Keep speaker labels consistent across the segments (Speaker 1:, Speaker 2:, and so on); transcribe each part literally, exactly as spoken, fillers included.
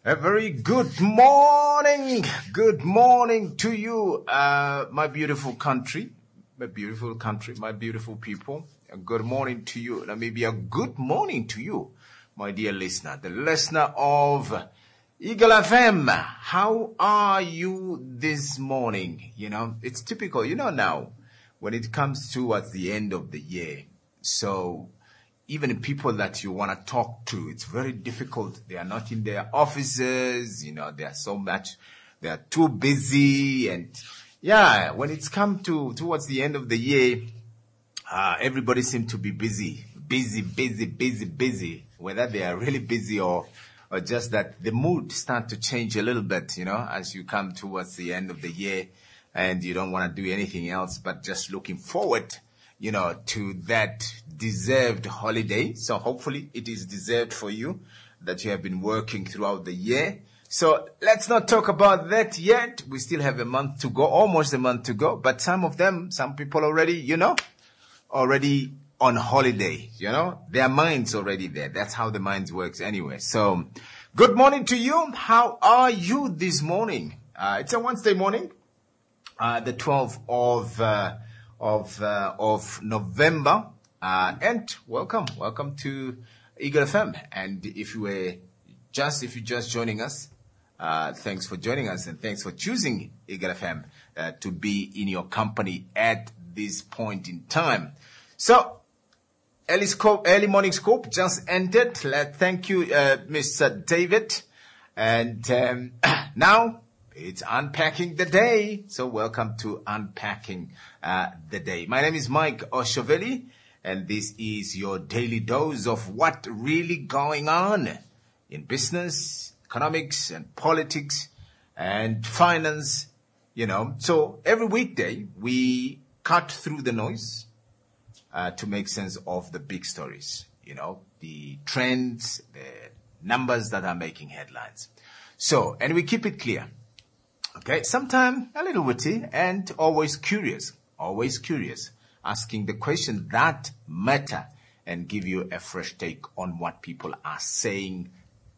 Speaker 1: A very good morning, good morning to you, uh, my beautiful country, my beautiful country, my beautiful people. A good morning to you. Let me be a good morning to you, my dear listener, the listener of Eagle F M. How are you this morning? You know, it's typical, you know, now when it comes towards the end of the year. So even people that you want to talk to, it's very difficult. They are not in their offices, you know, they are so much, they are too busy. And yeah, when it's come to towards the end of the year, uh, everybody seems to be busy, busy, busy, busy, busy, whether they are really busy or, or just that the mood start to change a little bit, you know, as you come towards the end of the year and you don't want to do anything else but just looking forward, you know, to that deserved holiday. So hopefully it is deserved for you that you have been working throughout the year. So let's not talk about that yet. We still have a month to go, almost a month to go. But some of them, some people already, you know, already on holiday, you know, their mind's already there. That's how the mind works anyway. So good morning to you. How are you this morning? Uh, it's a Wednesday morning, uh, the twelfth of, uh, of, uh, of November. Uh, and welcome, welcome to Eagle F M. And if you were just, if you're just joining us, uh, thanks for joining us and thanks for choosing Eagle F M, uh, to be in your company at this point in time. So, early scope, early morning scope just ended. Let, thank you, uh, Mister David. And, um, now, it's Unpacking the Day. So welcome to Unpacking uh, the Day. My name is Mike Oshoveli, and this is your daily dose of what really going on in business, economics, and politics, and finance, you know. So every weekday, we cut through the noise uh, to make sense of the big stories, you know, the trends, the numbers that are making headlines. So, and we keep it clear. Okay, sometimes a little witty and always curious, always curious, asking the questions that matter and give you a fresh take on what people are saying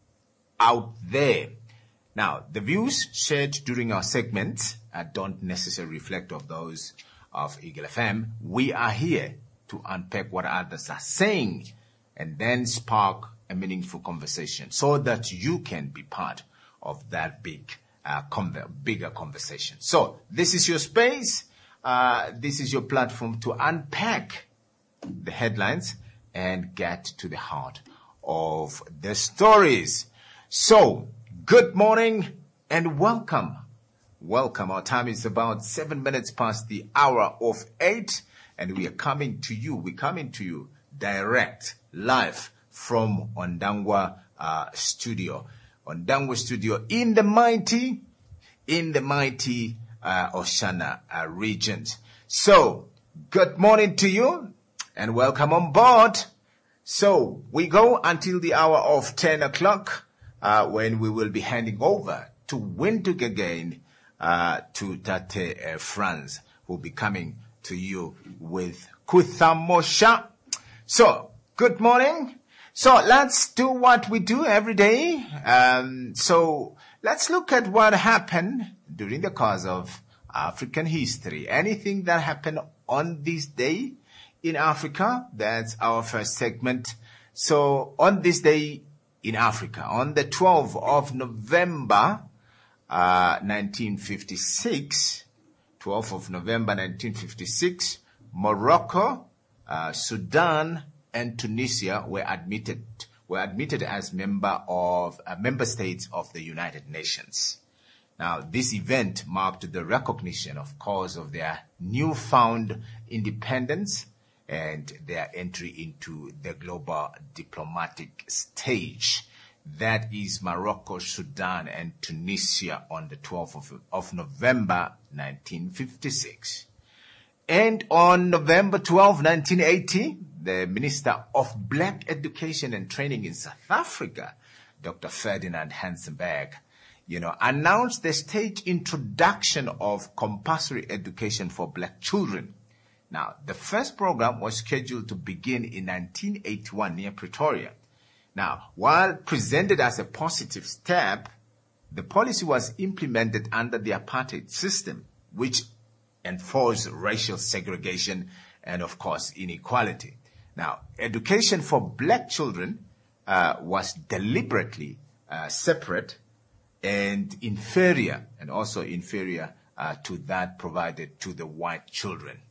Speaker 1: out there. Now, the views shared during our segments uh, don't necessarily reflect of those of Eagle F M. We are here to unpack what others are saying and then spark a meaningful conversation so that you can be part of that big Uh, conver- bigger conversation. So this is your space. Uh, this is your platform to unpack the headlines and get to the heart of the stories. So good morning and welcome. Welcome. Our time is about seven minutes past the hour of eight, and we are coming to you. We're coming to you direct, live from Ondangwa uh, studio. Ondangwa studio in the mighty, in the mighty uh, Oshana uh, region. So, good morning to you and welcome on board. So, we go until the hour of ten o'clock uh, when we will be handing over to Windhoek again uh, to Tate uh, France, who will be coming to you with Kuthamosha. So, good morning. So let's do what we do every day. Um, so let's look at what happened during the course of African history. Anything that happened on this day in Africa, that's our first segment. So on this day in Africa, on the twelfth of November, uh, nineteen fifty-six, twelfth of November nineteen fifty-six, Morocco, uh, Sudan, and Tunisia were admitted were admitted as member of uh, member states of the United Nations. Now, this event marked the recognition, of course, of their newfound independence and their entry into the global diplomatic stage. That is Morocco, Sudan, and Tunisia on the twelfth of, of November nineteen fifty-six. And on November twelfth, nineteen eighty, the Minister of Black Education and Training in South Africa, Doctor Ferdinand Hansenberg, you know, announced the state introduction of compulsory education for black children. Now, the first program was scheduled to begin in nineteen eighty-one near Pretoria. Now, while presented as a positive step, the policy was implemented under the apartheid system, which enforced racial segregation and, of course, inequality. Now, education for black children uh, was deliberately uh, separate and inferior, and also inferior uh, to that provided to the white children.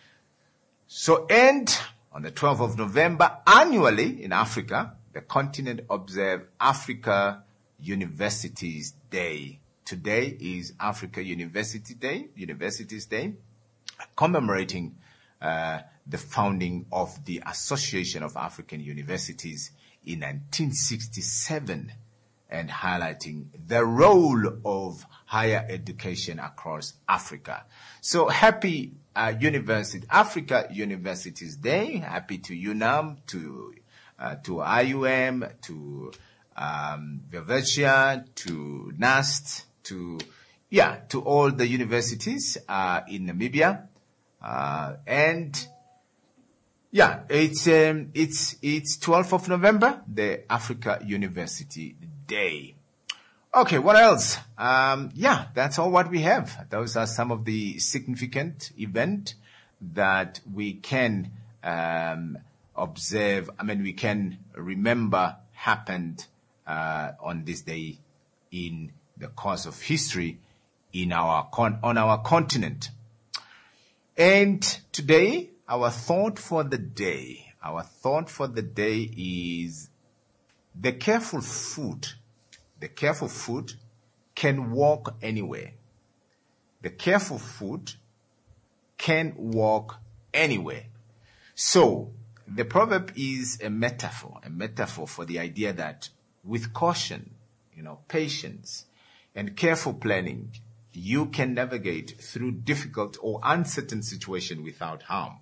Speaker 1: So, and on the twelfth of November, annually in Africa, the continent observes Africa Universities Day. Today is Africa University Day, Universities Day, commemorating uh, the founding of the Association of African Universities in nineteen sixty-seven, and highlighting the role of higher education across Africa. So happy uh, University, Africa Universities Day. Happy to UNAM, to uh, to I U M, to um, Helvetia, to NAST, to yeah, to all the universities uh, in Namibia, uh, and yeah, it's um, it's it's twelfth of November, the Africa University Day. Okay, what else? Um, yeah, that's all what we have. Those are some of the significant events that we can um, observe. I mean, we can remember happened uh, on this day in the course of history in our con- on our continent. And today, our thought for the day, our thought for the day is the careful foot. The careful foot can walk anywhere. The careful foot can walk anywhere. So, the proverb is a metaphor, a metaphor for the idea that with caution, you know, patience, and careful planning, you can navigate through difficult or uncertain situations without harm.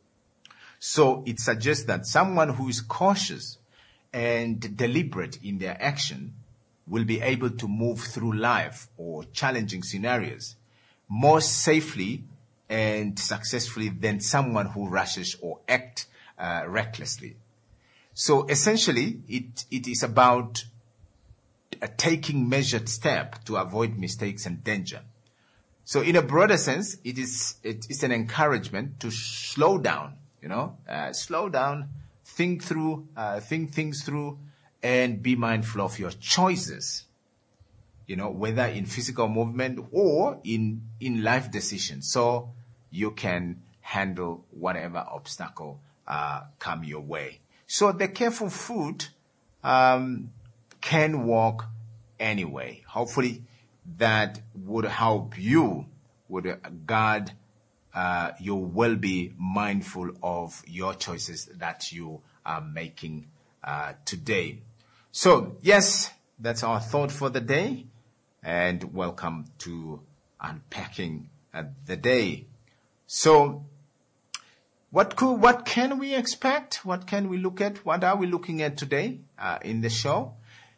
Speaker 1: So, it suggests that someone who is cautious and deliberate in their action will be able to move through life or challenging scenarios more safely and successfully than someone who rushes or acts uh, recklessly. So essentially, it, it is about uh, taking measured steps to avoid mistakes and danger. So in a broader sense, it is it is an encouragement to slow down, you know, uh, slow down, think through, uh, think things through, and be mindful of your choices, you know, whether in physical movement or in, in life decisions, so you can handle whatever obstacle uh, come your way. So the careful foot um, can walk anyway. Hopefully that would help you, would guard uh, you will be mindful of your choices that you are making uh, today. So, yes, that's our thought for the day, and welcome to Unpacking uh, the Day. So, what could, what can we expect? What can we look at? What are we looking at today uh, in the show?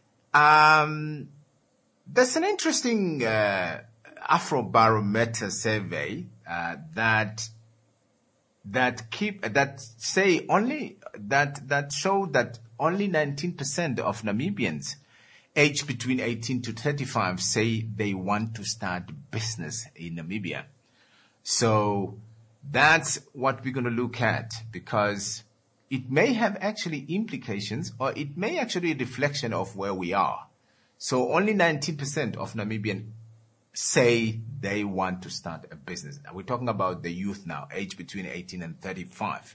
Speaker 1: Um, there's an interesting uh, Afrobarometer survey uh, that that keep that say only that that show that only nineteen percent of Namibians aged between eighteen to thirty-five say they want to start business in Namibia. So that's what we're going to look at, because it may have actually implications, or it may actually be a reflection of where we are. So only nineteen percent of Namibians say they want to start a business. Now, we're talking about the youth now, aged between eighteen and thirty-five.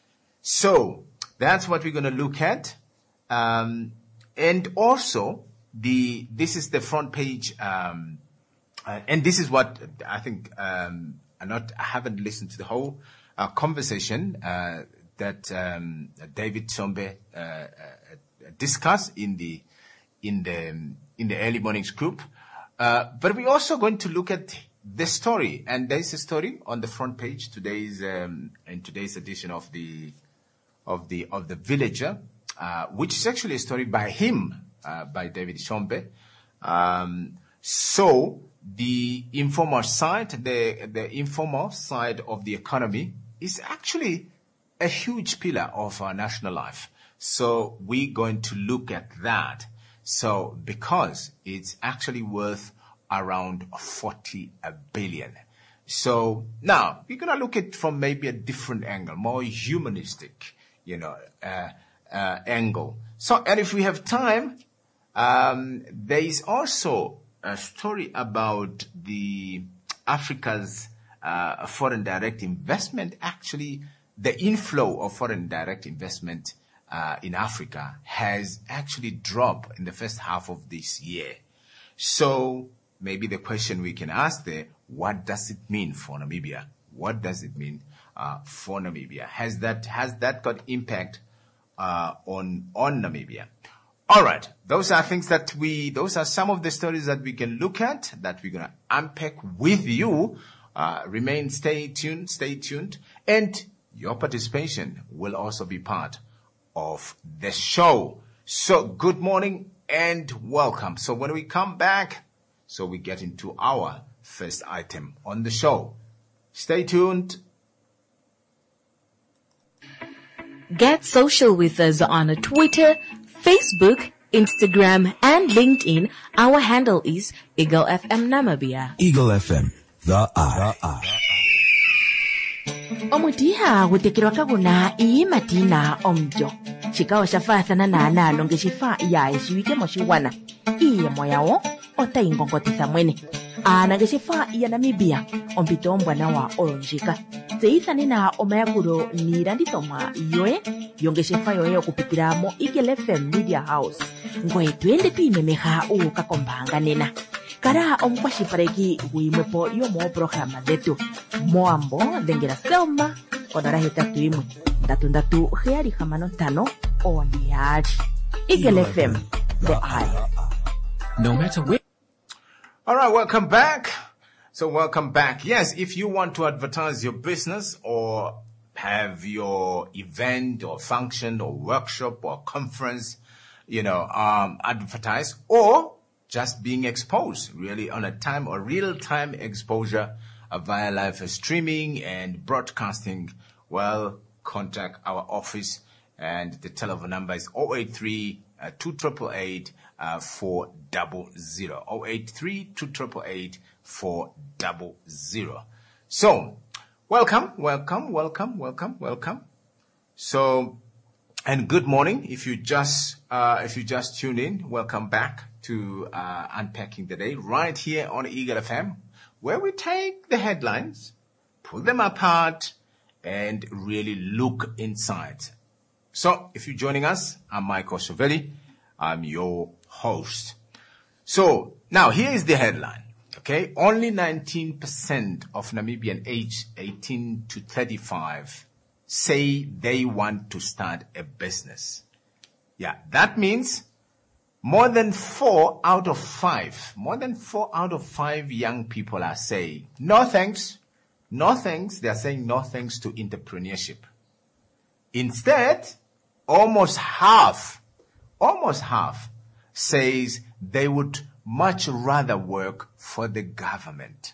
Speaker 1: So that's what we're going to look at. Um, and also, the this is the front page, um, uh, and this is what I think. Um, I not I haven't listened to the whole uh, conversation uh, that um, David Sombe uh, uh, discussed in the in the in the early mornings group. Uh, but we're also going to look at the story, and there's a story on the front page today's um, in today's edition of the of the of the Villager, uh, which is actually a story by him, uh, by David Sombe. Um, so the informal side, the the informal side of the economy is actually a huge pillar of our national life. So we're going to look at that. So because it's actually worth around forty billion. So now we're going to look at it from maybe a different angle, more humanistic, you know, uh, uh, angle. So, and if we have time, um, there is also a story about the Africa's uh, foreign direct investment. Actually, the inflow of foreign direct investment uh, in Africa has actually dropped in the first half of this year. So maybe the question we can ask there, what does it mean for Namibia? What does it mean uh, for Namibia? Has that has that got impact uh, on on Namibia? All right, those are things that we, those are some of the stories that we can look at, that we're going to unpack with you. Uh, remain, stay tuned, stay tuned. And your participation will also be part of the show. So good morning and welcome. So when we come back, so we get into our first item on the show. Stay tuned.
Speaker 2: Get social with us on Twitter, Facebook, Instagram, and LinkedIn. Our handle is Eagle F M Namibia.
Speaker 3: Eagle F M, the I. The I.
Speaker 2: Omutiha gutekirwa kaguna ii matina omjo. Chikao shafathana na nalo ngeshifa ya eshiwike moshiwana. Iye moyawo ota ingongotitha mwene. Ana ngeshifa ya Namibia ompito mbwana wa olonjika. Zeithani na omayakuro nirandithomwa yoe yongeshefa yoye okupitira mo Eagle F M Media House. Ngoe twende twimemeha ukakombanga nena. Kara omkwashipareki wimwepo yomo programa detu. Moambo dengera selma onara hetatu imwe. Ndatu ndatu heari hamano tano oniari. Eagle F M, the eye.
Speaker 3: No matter where.
Speaker 1: All right, welcome back. So welcome back. Yes, if you want to advertise your business or have your event or function or workshop or conference, you know, um, advertise, or just being exposed really on a time or real-time exposure uh, via live streaming and broadcasting, well, contact our office, and the telephone number is zero eight three, two eight eight, four zero zero. zero eight three, two eight eight, four zero zero. So, welcome, welcome, welcome, welcome, welcome. So, and good morning. If you just, uh, if you just tuned in, welcome back to, uh, Unpacking the Day right here on Eagle F M, where we take the headlines, pull them apart, and really look inside. So, if you're joining us, I'm Michael Sovelli. I'm your host. So, now here is the headline. Okay, only nineteen percent of Namibian aged eighteen to thirty-five say they want to start a business. Yeah, that means more than four out of five, more than four out of five young people are saying, no thanks, no thanks. They are saying no thanks to entrepreneurship. Instead, almost half, almost half says they would much rather work for the government.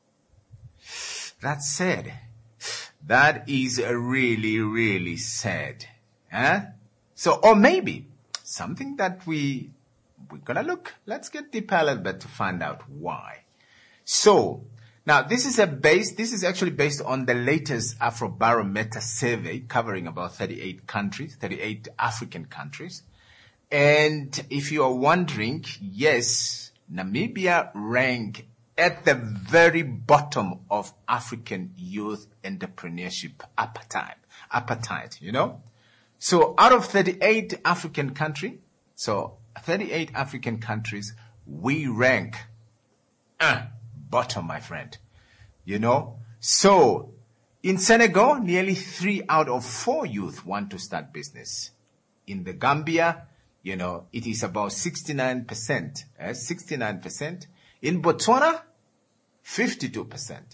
Speaker 1: That's sad. That is really, really sad. Huh? So, or maybe something that we, we're gonna look, let's get deeper a little bit to find out why. So, now this is a base, this is actually based on the latest Afrobarometer survey covering about thirty-eight countries, thirty-eight African countries. And if you are wondering, yes, Namibia ranked at the very bottom of African youth entrepreneurship appetite, appetite, you know? So out of thirty-eight African countries, so thirty-eight African countries, we rank uh, bottom, my friend, you know? So in Senegal, nearly three out of four youth want to start business. In the Gambia, you know, it is about sixty-nine percent, eh, sixty-nine percent. In Botswana, fifty-two percent.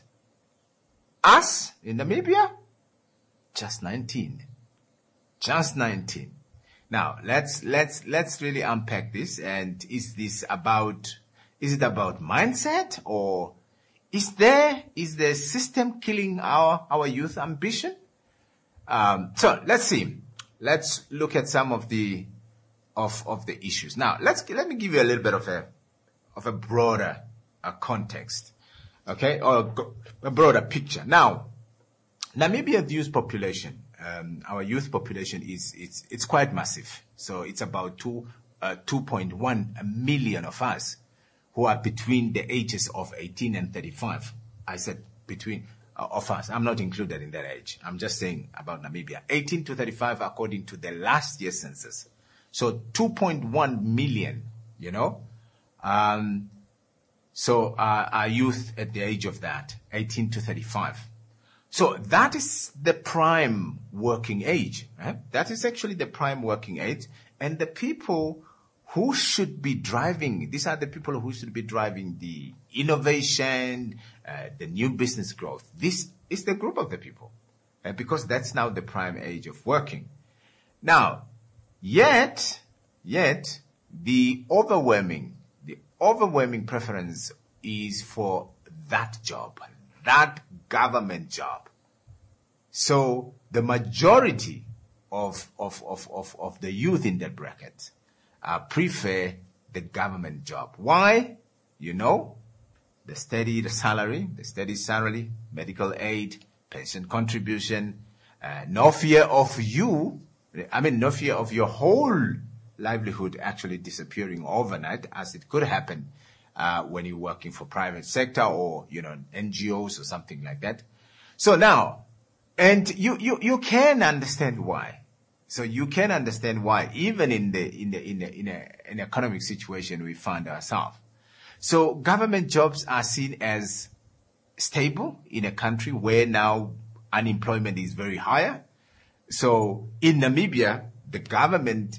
Speaker 1: Us, in Namibia, just nineteen. Just nineteen. Now, let's, let's, let's really unpack this. And is this about, is it about mindset, or is there, is the system killing our, our youth ambition? Um, so let's see. Let's look at some of the of, of the issues. Now, let's, let me give you a little bit of a, of a broader uh, context, okay, or a broader picture. Now, Namibia's youth population, um, our youth population is, it's, it's quite massive. So it's about two, uh, two point one million of us who are between the ages of eighteen and thirty-five. I said between uh, of us. I'm not included in that age. I'm just saying about Namibia. eighteen to thirty-five according to the last year's census. So two point one million, you know. Um, so uh, our youth at the age of that, eighteen to thirty-five. So that is the prime working age. Right? That is actually the prime working age. And the people who should be driving, these are the people who should be driving the innovation, uh, the new business growth. This is the group of the people, uh, because that's now the prime age of working. Now, yet, yet, the overwhelming, the overwhelming preference is for that job, that government job. So the majority of, of, of, of, of the youth in that bracket uh, prefer the government job. Why? You know, the steady salary, the steady salary, medical aid, pension contribution, uh, no fear of you, I mean, no fear of your whole livelihood actually disappearing overnight, as it could happen uh, when you're working for private sector or, you know, N G Os or something like that. So now, and you, you, you can understand why. So you can understand why, even in the, in the, in the, in a, an economic situation we find ourselves. So government jobs are seen as stable in a country where now unemployment is very high. So in Namibia, the government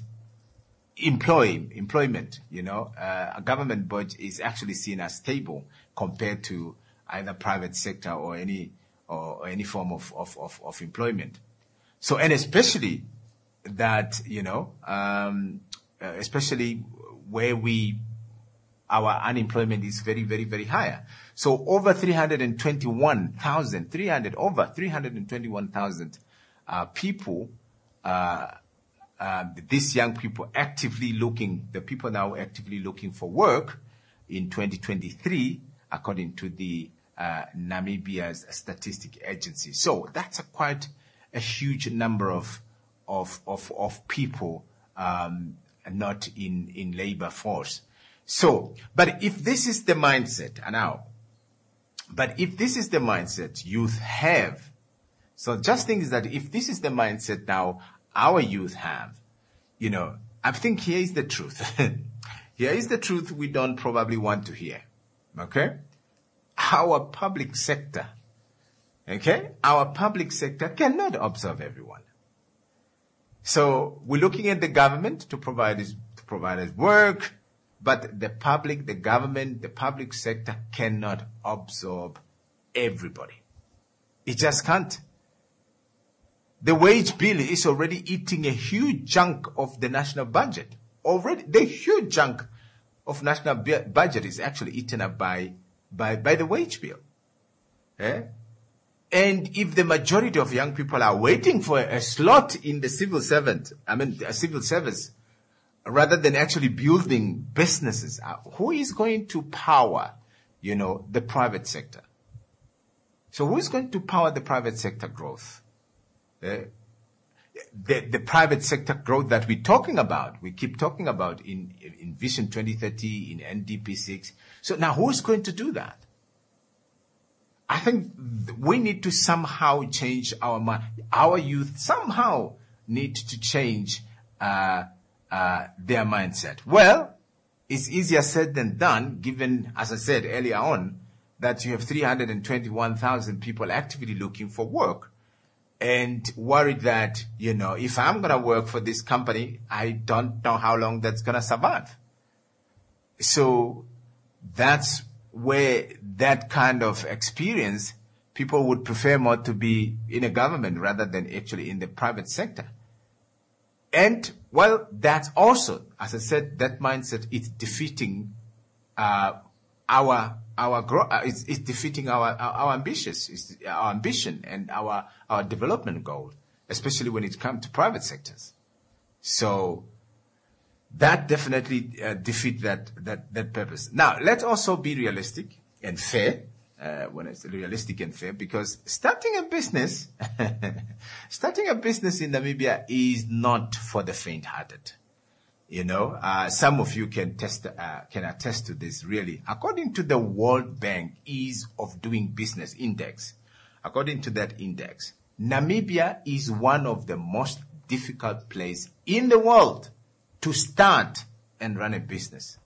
Speaker 1: employ, employment, you know, uh, a government budget is actually seen as stable compared to either private sector or any, or any form of, of, of, of employment. So, and especially that, you know, um, uh, especially where we, our unemployment is very, very, very high. So over three hundred twenty-one thousand, three hundred, over three hundred twenty-one thousand, uh, people, uh, uh, these young people actively looking, the people now actively looking for work in twenty twenty-three, according to the Uh, Namibia's statistic agency. So that's a quite a huge number of of of, of people um, not in in labor force. So, but if this is the mindset, and now, but if this is the mindset youth have, so just think is that if this is the mindset now our youth have, you know, I think here is the truth. Here is the truth we don't probably want to hear. Okay? Our public sector, okay, our public sector cannot absorb everyone. So we're looking at the government to provide us, to provide us work, but the public, the government, the public sector cannot absorb everybody. It just can't. The wage bill is already eating a huge chunk of the national budget. Already, the huge chunk of national budget is actually eaten up by By, by the wage bill. Eh? And if the majority of young people are waiting for a slot in the civil servant, I mean, a civil service, rather than actually building businesses, uh, who is going to power, you know, the private sector? So who is going to power the private sector growth? Eh? The, the private sector growth that we're talking about, we keep talking about in, in Vision twenty thirty, in N D P six. So now who's going to do that? I think we need to somehow change our mind. Our youth somehow need to change uh, uh, their mindset. Well, it's easier said than done, given, as I said earlier on, that you have three hundred twenty-one thousand people actively looking for work. And worried that, you know, if I'm going to work for this company, I don't know how long that's going to survive. So that's where that kind of experience, people would prefer more to be in a government rather than actually in the private sector. And, well, that's also, as I said, that mindset is defeating uh, our Our growth uh, is, is defeating our our, our ambitions, is our ambition and our our development goal, especially when it comes to private sectors. So that definitely uh, defeat that, that, that purpose. Now, let's also be realistic and fair. Uh, when it's realistic and fair, because starting a business, starting a business in Namibia is not for the faint-hearted. You know, uh, some of you can test, uh, can attest to this really. According to the World Bank Ease of Doing Business Index, according to that index, Namibia is one of the most difficult places in the world to start and run a business.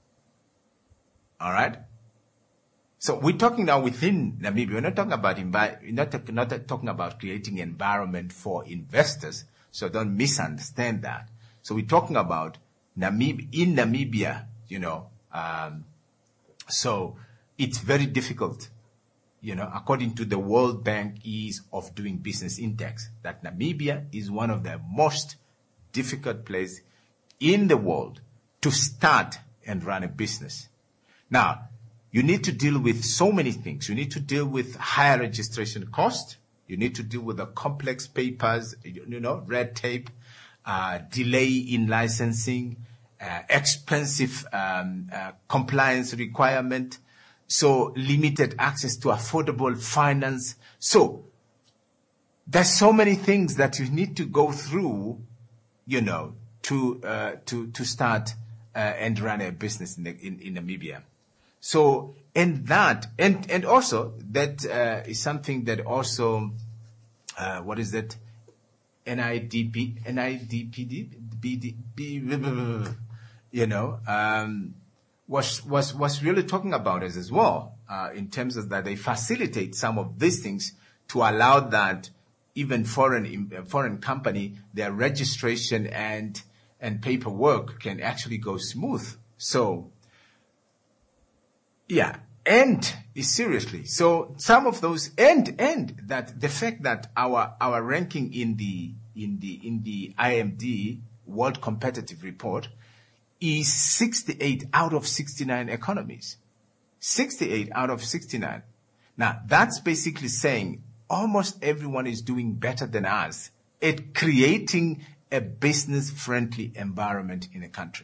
Speaker 1: All right? So we're talking now within Namibia. We're not talking about envi- we're not, not talking about creating an environment for investors. So don't misunderstand that. So we're talking about Namib in Namibia, you know. Um, so it's very difficult, you know, according to the World Bank Ease of Doing Business Index, that Namibia is one of the most difficult places in the world to start and run a business. Now, you need to deal with so many things. You need to deal with higher registration cost. You need to deal with the complex papers, you know, red tape, uh, delay in licensing, uh, expensive um, uh, compliance requirement, so limited access to affordable finance. So there's so many things that you need to go through, you know, to uh, to to start uh, and run a business in, the, in, in Namibia. So, and that, and, and also, that, uh, is something that also, uh, what is that? N I D P, N I D P D, B D, B, you know, um, was, was, was really talking about us as well, uh, in terms of that they facilitate some of these things to allow that even foreign, foreign company, their registration and, and paperwork can actually go smooth. So, yeah, and seriously, so some of those, and and that the fact that our our ranking in the in the in the I M D World Competitive Report is sixty-eight out of sixty-nine economies, sixty-eight out of sixty-nine. Now that's basically saying almost everyone is doing better than us at creating a business-friendly environment in a country.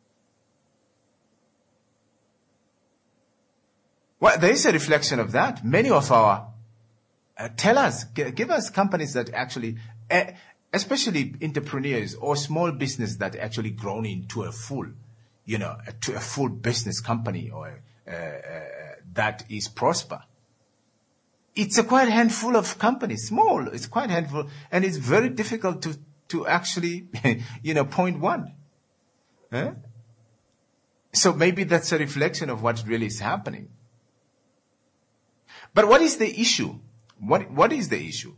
Speaker 1: Well, there is a reflection of that. Many of our, uh, tell us, g- give us companies that actually, uh, especially entrepreneurs or small business that actually grown into a full, you know, to a full business company or uh, uh, that is prosper. It's a quite handful of companies, small. It's quite handful, and it's very difficult to to actually, you know, point one. Huh? So maybe that's a reflection of what really is happening. But what is the issue? What, what is the issue?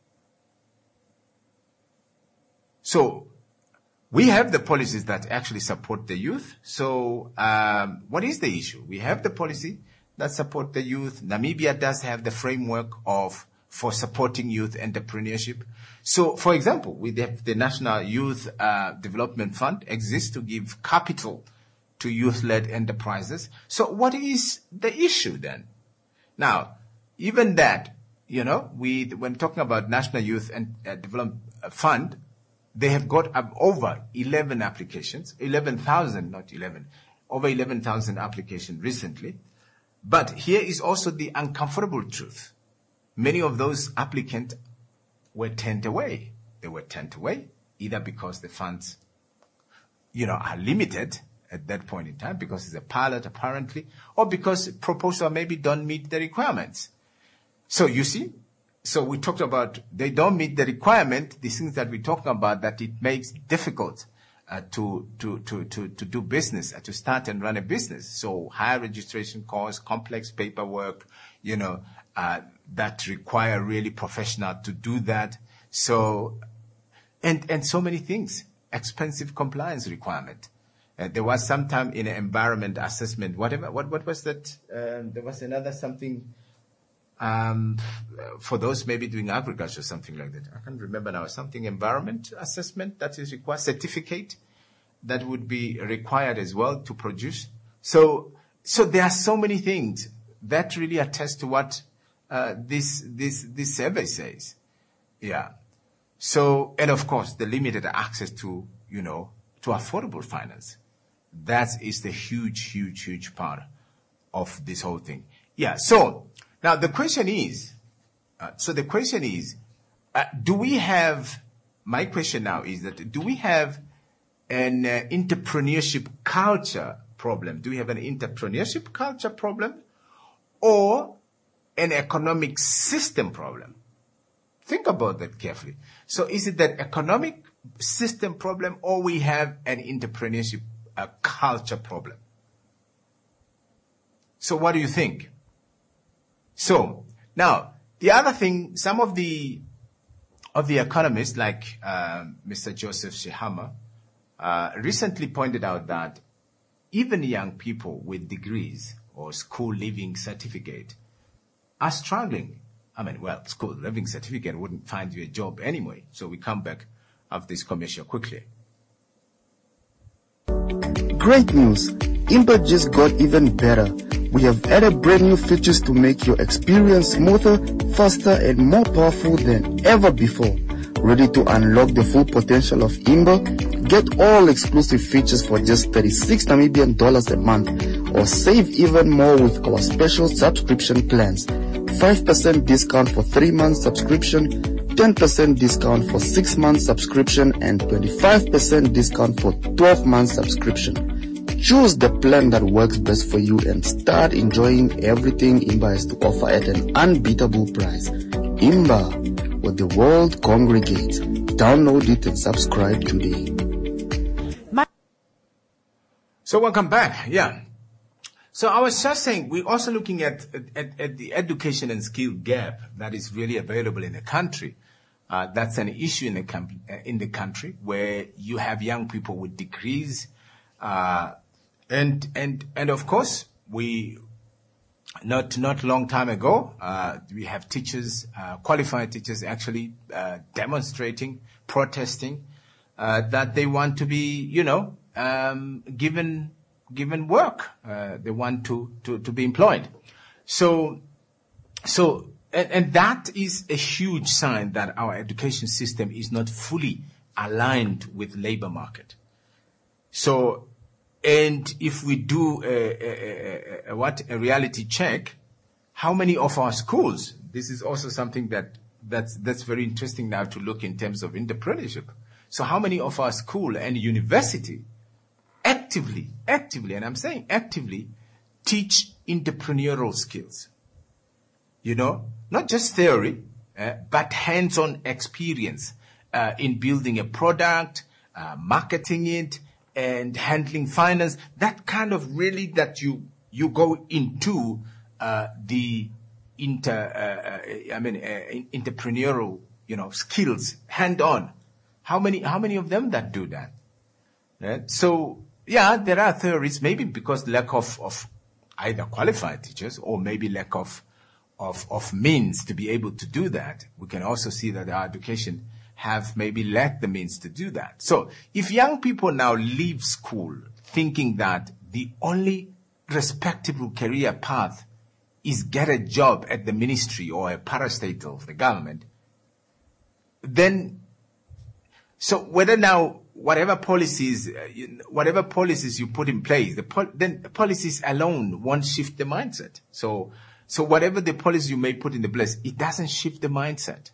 Speaker 1: So we have the policies that actually support the youth. So um, what is the issue? We have the policy that support the youth. Namibia does have the framework of for supporting youth entrepreneurship. So, for example, we have the National Youth uh, Development Fund exists to give capital to youth-led enterprises. So what is the issue then? Now, even that, you know, we, when talking about National Youth and uh, Development Fund, they have got um, over eleven applications, eleven thousand, not eleven, over eleven thousand applications recently. But here is also the uncomfortable truth. Many of those applicants were turned away. They were turned away either because the funds, you know, are limited at that point in time because it's a pilot apparently, or because proposal maybe don't meet the requirements. So you see, so we talked about they don't meet the requirement, these things that we're talking about, that it makes difficult uh, to, to, to, to, to do business, uh, to start and run a business. So high registration costs, complex paperwork, you know, uh, that require really professional to do that. So, and, and so many things, expensive compliance requirement. Uh, there was some time in an environment assessment, whatever, what, what was that? Um, there was another something, um, for those maybe doing agriculture, something like that. I can't remember now. Something environment assessment that is required, certificate that would be required as well to produce. So, so there are so many things that really attest to what, uh, this, this, this survey says. Yeah. So, and of course, the limited access to, you know, to affordable finance. That is the huge, huge, huge part of this whole thing. Yeah. So now the question is, uh, so the question is, uh, do we have, my question now is that, do we have an uh, entrepreneurship culture problem? Do we have an entrepreneurship culture problem or an economic system problem? Think about that carefully. So is it that economic system problem or we have an entrepreneurship uh, culture problem? So what do you think? So now the other thing, some of the of the economists like uh, Mister Joseph Shihama uh, recently pointed out that even young people with degrees or school leaving certificate are struggling. I mean, well, school leaving certificate wouldn't find you a job anyway. So we come back after this commercial quickly.
Speaker 4: Great news! Imba just got even better. We have added brand new features to make your experience smoother, faster, and more powerful than ever before. Ready to unlock the full potential of Imba? Get all exclusive features for just thirty-six Namibian dollars a month, or save even more with our special subscription plans. five percent discount for three months subscription, ten percent discount for six months subscription, and twenty-five percent discount for twelve months subscription. Choose the plan that works best for you and start enjoying everything Imba has to offer at an unbeatable price. Imba, where the world congregates. Download it and subscribe today.
Speaker 1: So welcome back. Yeah. So I was just saying, we're also looking at, at, at the education and skill gap that is really available in the country. Uh, that's an issue in the, com- in the country where you have young people with degrees, uh, And, and, and of course, we, not, not long time ago, uh, we have teachers, uh, qualified teachers actually, uh, demonstrating, protesting, uh, that they want to be, you know, um, given, given work. Uh, they want to, to, to be employed. So, so, and, and that is a huge sign that our education system is not fully aligned with labor market. So, and if we do a, a, a, a what a reality check, how many of our schools? This is also something that that's that's very interesting now to look in terms of entrepreneurship. So how many of our school and university actively, actively, and I'm saying actively, teach entrepreneurial skills? You know, not just theory, uh, but hands-on experience uh, in building a product, uh, marketing it, and handling finance, that kind of really that you, you go into, uh, the inter, uh, uh, I mean, uh, entrepreneurial, you know, skills, hand on. How many, how many of them that do that? Right? So, yeah, there are theories, maybe because lack of, of either qualified teachers or maybe lack of, of, of means to be able to do that. We can also see that our education have maybe lacked the means to do that. So if young people now leave school thinking that the only respectable career path is get a job at the ministry or a parastatal of the government, then, so whether now, whatever policies, uh, you, whatever policies you put in place, the pol- then the policies alone won't shift the mindset. So, so whatever the policy you may put in the place, it doesn't shift the mindset.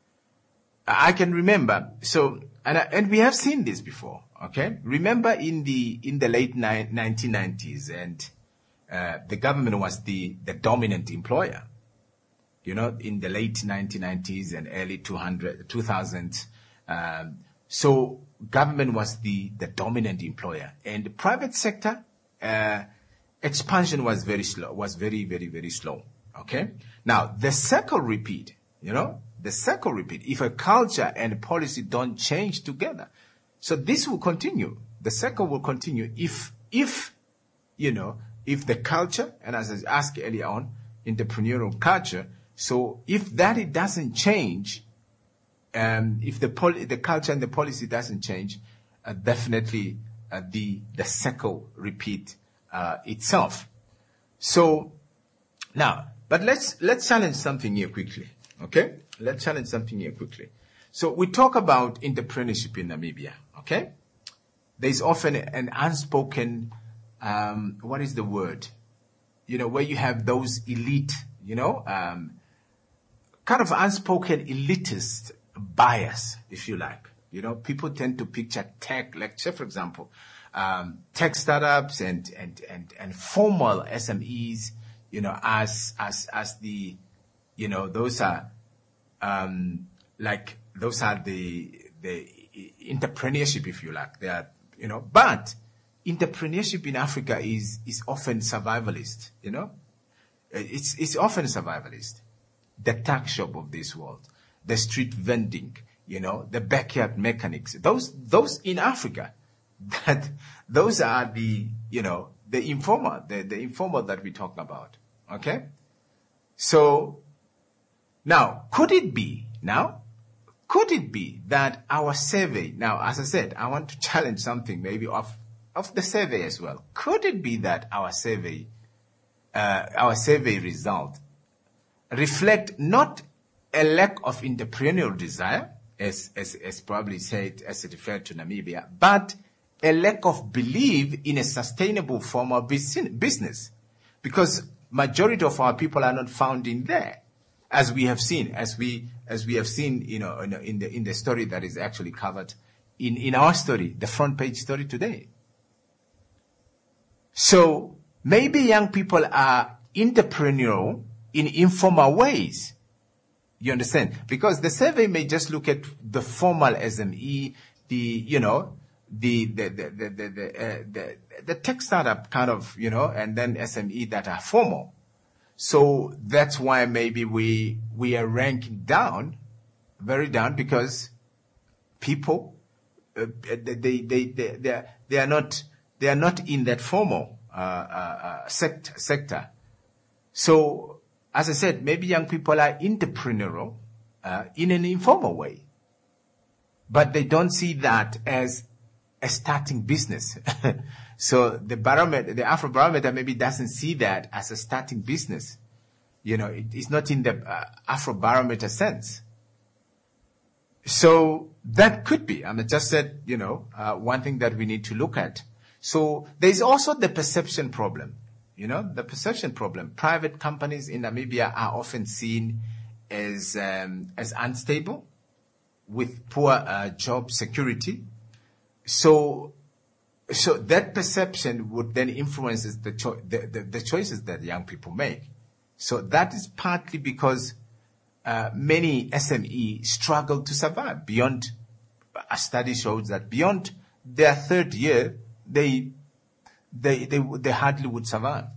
Speaker 1: I can remember, so, and, I, and we have seen this before, okay? Remember in the, in the late ni- nineteen nineties and, uh, the government was the, the dominant employer. You know, in the late nineteen nineties and early two thousands, um, so government was the, the dominant employer and the private sector, uh, expansion was very slow, was very, very, very slow, okay? Now, the cycle repeat, you know? The cycle repeat. If a culture and policy don't change together, so this will continue. The cycle will continue if, if, you know, if the culture, and as I asked earlier on, entrepreneurial culture, so if that it doesn't change, um, if the poli- the culture and the policy doesn't change, uh, definitely uh, the the cycle repeat uh, itself. So now, but let's let's challenge something here quickly. Okay, let's challenge something here quickly. So we talk about entrepreneurship in Namibia. Okay, there's often an unspoken, um, what is the word? You know, where you have those elite, you know, um, kind of unspoken elitist bias, if you like. You know, people tend to picture tech, like, say, for example, um, tech startups and, and, and, and formal S M Es, you know, as, as, as the, you know, those are, um, like, those are the, the entrepreneurship, if you like. They are, you know, but entrepreneurship in Africa is, is often survivalist, you know. It's, it's often survivalist. The tuck shop of this world, the street vending, you know, the backyard mechanics. Those, those in Africa, that, those are the, you know, the informal, the, the informal that we talk about. Okay? So, now, could it be, now, could it be that our survey, now, as I said, I want to challenge something maybe of, of the survey as well. Could it be that our survey, uh, our survey result reflect not a lack of entrepreneurial desire, as, as, as probably said, as it referred to Namibia, but a lack of belief in a sustainable form of business? Because majority of our people are not found in there, as we have seen, as we, as we have seen, you know, in, in the, in the story that is actually covered in, in our story, the front page story today. So maybe young people are entrepreneurial in informal ways. You understand? Because the survey may just look at the formal S M E, the, you know, the, the, the, the, the, the, uh, the, the tech startup kind of, you know, and then S M E that are formal. So that's why maybe we, we are ranking down, very down, because people, uh, they, they, they, they, they are, they are not, they are not in that formal, uh, uh, uh sector, sector. So, as I said, maybe young people are entrepreneurial, uh, in an informal way. But they don't see that as a starting business. So the barometer, the Afrobarometer maybe doesn't see that as a starting business. You know, it, it's not in the uh, Afrobarometer sense. So that could be, I mean, just said, you know, uh, one thing that we need to look at. So there's also the perception problem. You know, the perception problem. Private companies in Namibia are often seen as, um, as unstable, with poor uh, job security. So, so that perception would then influence the, cho- the, the, the choices that young people make. So that is partly because uh, many S M Es struggle to survive beyond, a study shows that beyond their third year, they, they, they, they hardly would survive.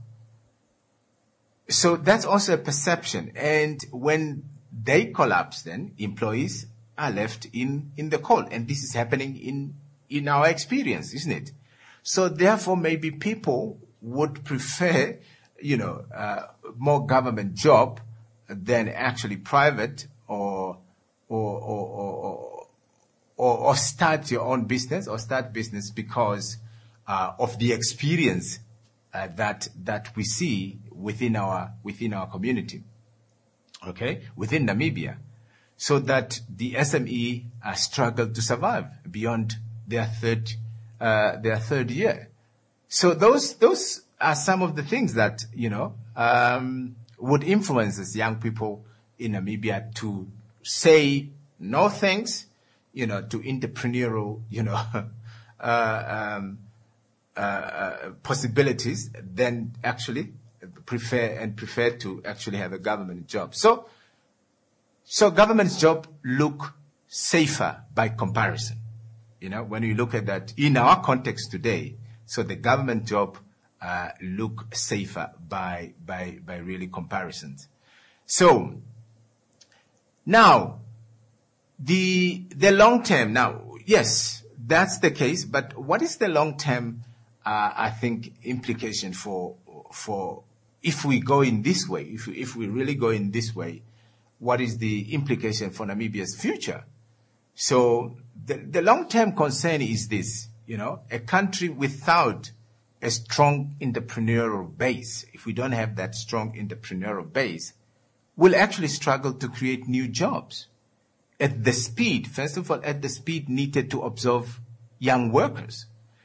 Speaker 1: So that's also a perception. And when they collapse, then employees are left in, in the cold. And this is happening in, in our experience, isn't it? So therefore, maybe people would prefer, you know, uh, more government job than actually private, or, or, or, or, or, or start your own business, or start business because, uh, of the experience, uh, that, that we see within our, within our community. Okay? Within Namibia. So that the S M E uh, struggle to survive beyond their third, uh, their third year. So those, those are some of the things that, you know, um, would influence us young people in Namibia to say no thanks, you know, to entrepreneurial, you know, uh, um, uh, uh, possibilities, than actually prefer and prefer to actually have a government job. So, so government's job look safer by comparison. You know, when you look at that in our context today, so the government job uh, look safer by by by really comparisons. So now the the long term. Now, yes, that's the case. But what is the long term? Uh, I think implication for for if we go in this way, if we, if we really go in this way, what is the implication for Namibia's future? So the, the long-term concern is this, you know, a country without a strong entrepreneurial base, if we don't have that strong entrepreneurial base, will actually struggle to create new jobs at the speed, first of all, at the speed needed to absorb young workers.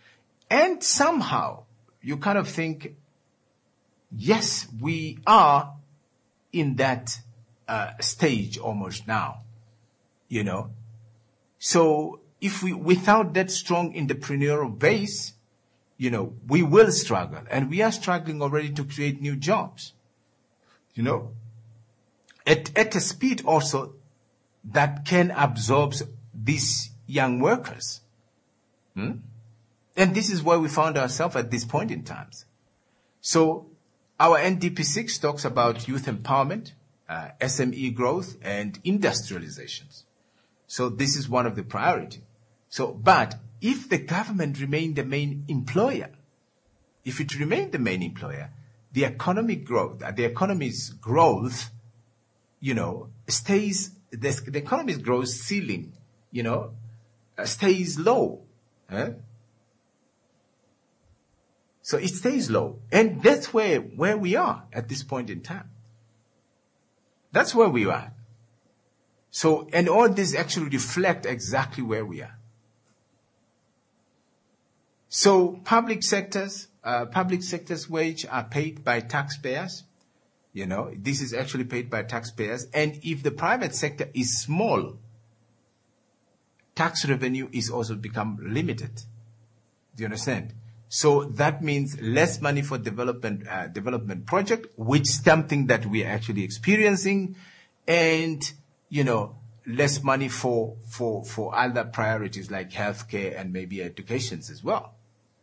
Speaker 1: And somehow you kind of think, yes, we are in that uh, stage almost now, you know. So if we, without that strong entrepreneurial base, you know, we will struggle. And we are struggling already to create new jobs, you know, at, at a speed also that can absorb these young workers. Hmm? And this is where we found ourselves at this point in time. So our N D P six talks about youth empowerment, uh, S M E growth, and industrializations. So this is one of the priorities. So, but if the government remained the main employer, if it remained the main employer, the economic growth, the economy's growth, you know, stays, the, the economy's growth ceiling, you know, uh, stays low. Huh? So it stays low. And that's where, where we are at this point in time. That's where we are. So, and all this actually reflect exactly where we are. So public sectors, uh, public sector's wage are paid by taxpayers. You know, this is actually paid by taxpayers. And if the private sector is small, tax revenue is also become limited. Do you understand? So that means less money for development, uh, development project, which is something that we are actually experiencing, and, you know, less money for, for, for other priorities like healthcare and maybe educations as well.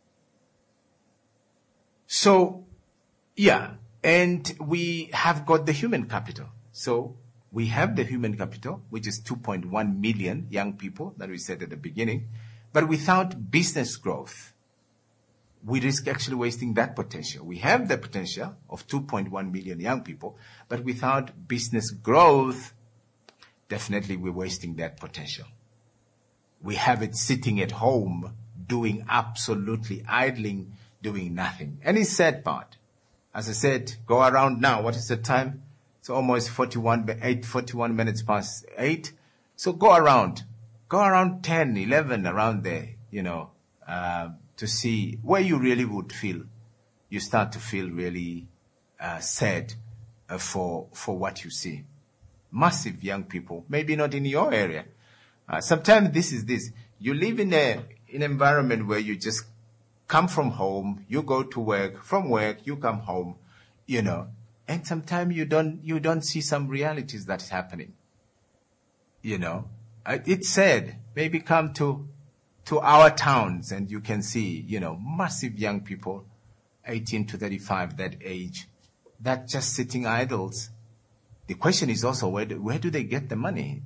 Speaker 1: So, yeah, and we have got the human capital. So we have the human capital, which is two point one million young people that we said at the beginning, but without business growth, we risk actually wasting that potential. We have the potential of two point one million young people, but without business growth, definitely we're wasting that potential. We have it sitting at home, doing absolutely idling, doing nothing. And it's sad part. As I said, go around now. What is the time? It's almost forty-one, eight, forty-one minutes past eight. So go around. Go around ten, eleven, around there, you know, uh, to see where you really would feel. You start to feel really uh, sad uh, for for what you see. Massive young people, maybe not in your area. Uh, sometimes this is this. You live in a in an environment where you just come from home, you go to work, from work you come home, you know, and sometimes you don't you don't see some realities that's happening. You know, uh, it's sad. Maybe come to to our towns and you can see, you know, massive young people, eighteen to thirty-five, that age, that just sitting idles. The question is also, where do, where do they get the money?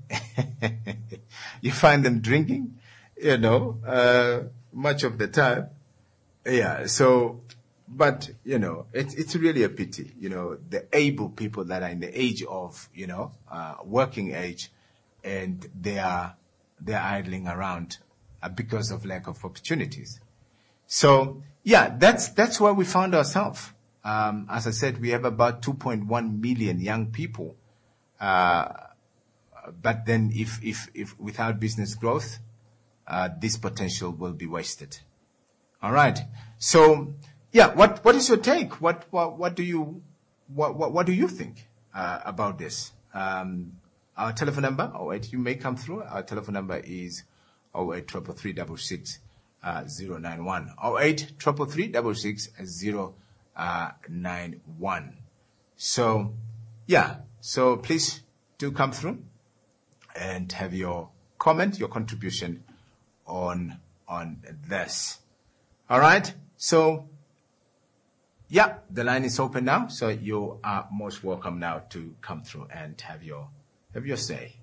Speaker 1: You find them drinking, you know, uh, much of the time. Yeah, so, but, you know, it's, it's really a pity, you know, the able people that are in the age of, you know, uh, working age, and they are, they're idling around uh, because of lack of opportunities. So, yeah, that's, that's where we found ourselves. Um, as I said, we have about two point one million young people. Uh, but then if, if, if without business growth, uh, this potential will be wasted. All right. So, yeah, what, what is your take? What, what, what do you, what, what, what do you think, uh, about this? Um, our telephone number, oh eight, you may come through. Our telephone number is oh eight, three three three, six six, uh, zero nine one. oh eight, three three three, six six, zero nine one. So, yeah, so please do come through and have your comment, your contribution on, on this. All right. So, yeah, the line is open now. So you are most welcome now to come through and have your, have your say.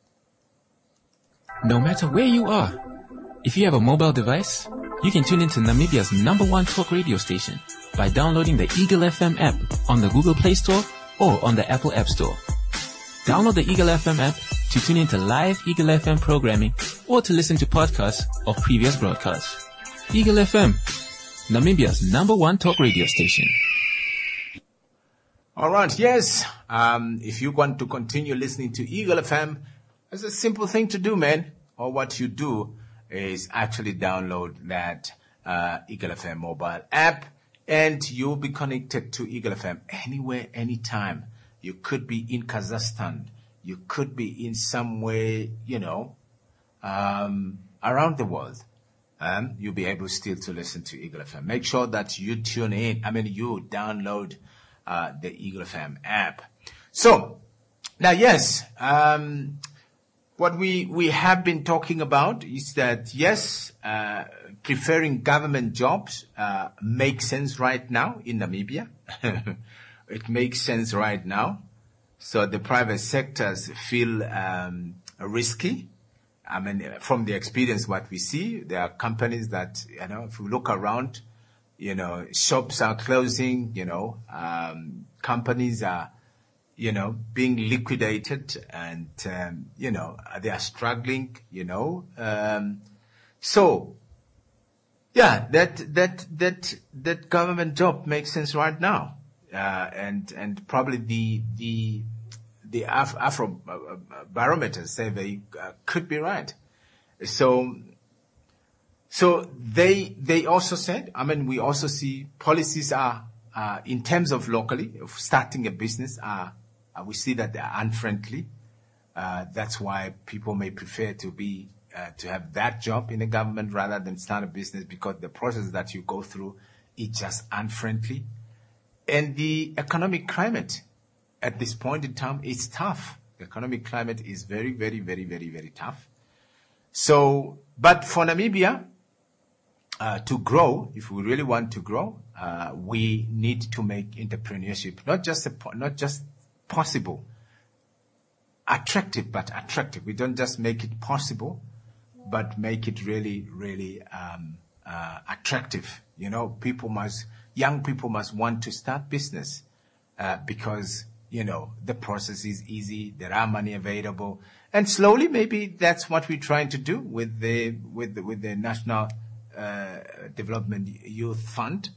Speaker 3: No matter where you are, if you have a mobile device, you can tune into Namibia's number one talk radio station by downloading the Eagle F M app on the Google Play Store or on the Apple App Store. Download the Eagle F M app to tune into live Eagle F M programming or to listen to podcasts of previous broadcasts. Eagle F M, Namibia's number one talk radio station.
Speaker 1: All right, yes. Um, if you want to continue listening to Eagle F M, it's a simple thing to do, man. Or what you do is actually download that uh, Eagle F M mobile app, and you'll be connected to Eagle F M anywhere, anytime. You could be in Kazakhstan. You could be in some way, you know, um, around the world. Um, you'll be able still to listen to Eagle F M. Make sure that you tune in. I mean, you download uh, the Eagle F M app. So, now, yes, um, what we, we have been talking about is that, yes, uh, preferring government jobs uh, makes sense right now in Namibia. It makes sense right now. So the private sectors feel um, risky. I mean, from the experience, what we see, there are companies that, you know, if we look around, you know, shops are closing, you know, um, companies are, you know, being liquidated and, um, you know, they are struggling, you know. Um, so, yeah, that, that, that, that government job makes sense right now. Uh, and, and probably the, the, the Af- Afro uh, barometer survey uh, could be right. So, so they, they also said, I mean, we also see policies are, uh, in terms of locally, of starting a business, are, uh, we see that they are unfriendly. Uh, that's why people may prefer to be, uh, to have that job in the government rather than start a business, because the process that you go through is just unfriendly. And the economic climate at this point in time is tough. The economic climate is very, very, very, very, very tough. So, but for Namibia, uh, to grow, if we really want to grow, uh, we need to make entrepreneurship not just a, not just possible, attractive, but attractive. We don't just make it possible, but make it really, really um, uh, attractive. You know, people must, young people must want to start business uh, because, you know, the process is easy. There are money available, and slowly, maybe that's what we're trying to do with the with the, with the National uh, Development Youth Fund.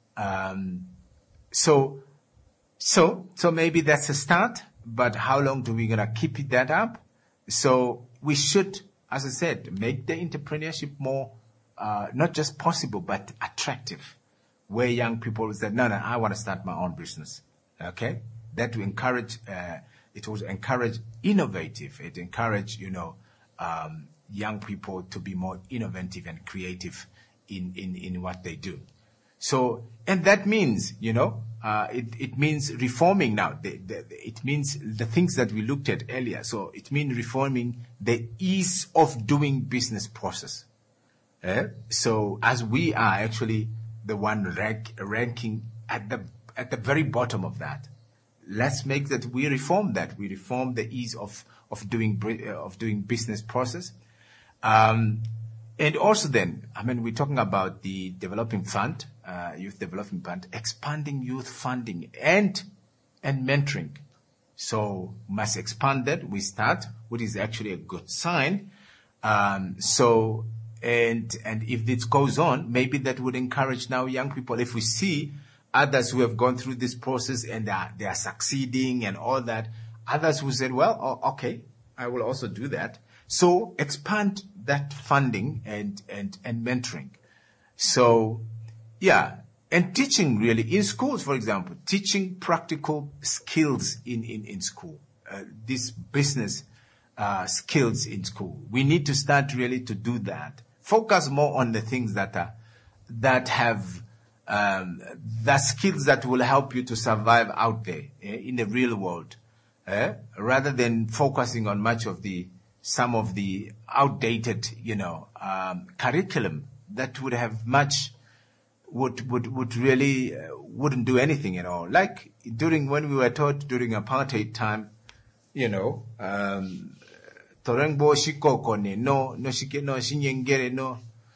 Speaker 1: Um, so, so, so maybe that's a start. But how long do we gonna keep it that up? So we should, as I said, make the entrepreneurship more uh, not just possible but attractive, where young people say, no, no, I want to start my own business. Okay. That will encourage, uh, it will encourage innovative. It encourage, you know, um, young people to be more innovative and creative in, in, in what they do. So, and that means, you know, uh, it, it means reforming now. The, the, it means the things that we looked at earlier. So it means reforming the ease of doing business process. Eh? So as we are actually the one rank, ranking at the, at the very bottom of that. Let's make that we reform that. We reform the ease of, of doing, of doing business process. Um, and also then, I mean, we're talking about the developing fund, uh, youth development fund, expanding youth funding and, and mentoring. So must expand that. We start, which is actually a good sign. Um, so, and, and if this goes on, maybe that would encourage now young people. If we see others who have gone through this process and they are, they are succeeding and all that. Others who said, well, oh, okay, I will also do that. So expand that funding and, and, and mentoring. So, yeah, and teaching really in schools, for example, teaching practical skills in, in, in school, uh, this business, uh, skills in school. We need to start really to do that. Focus more on the things that are, that have, Um, the skills that will help you to survive out there eh, in the real world, eh, rather than focusing on much of the, some of the outdated, you know, um, curriculum that would have much, would, would, would really, uh, wouldn't do anything at all. Like during, when we were taught during apartheid time, you know, um, Torengbo shikoko ne, no, no shike, no shinyengere, no,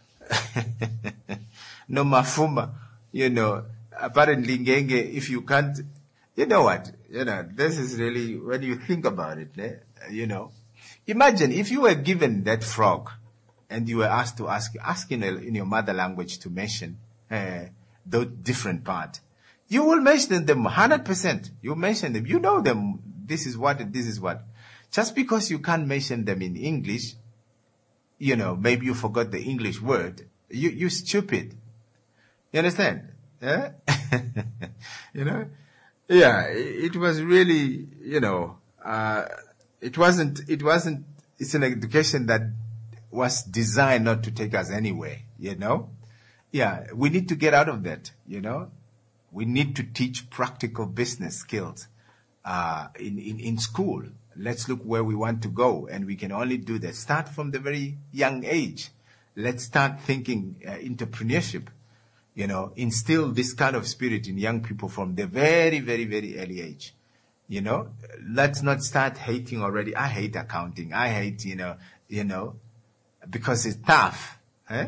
Speaker 1: no mafuma. You know, apparently, Ngenge, if you can't, you know what, you know, this is really, when you think about it, eh, you know, imagine if you were given that frog and you were asked to ask, ask in, a, in your mother language to mention uh, the different part, you will mention them one hundred percent. You mention them. You know them. This is what, this is what. Just because you can't mention them in English, you know, maybe you forgot the English word, you, you're stupid. You understand? Yeah? You know? Yeah, it was really, you know, uh, it wasn't, it wasn't, it's an education that was designed not to take us anywhere, you know? Yeah, we need to get out of that, you know? We need to teach practical business skills, uh, in, in, in school. Let's look where we want to go, and we can only do that. Start from the very young age. Let's start thinking uh, entrepreneurship. You know, instill this kind of spirit in young people from the very, very, very early age. You know, let's not start hating already. I hate accounting. I hate, you know, you know, because it's tough. Eh?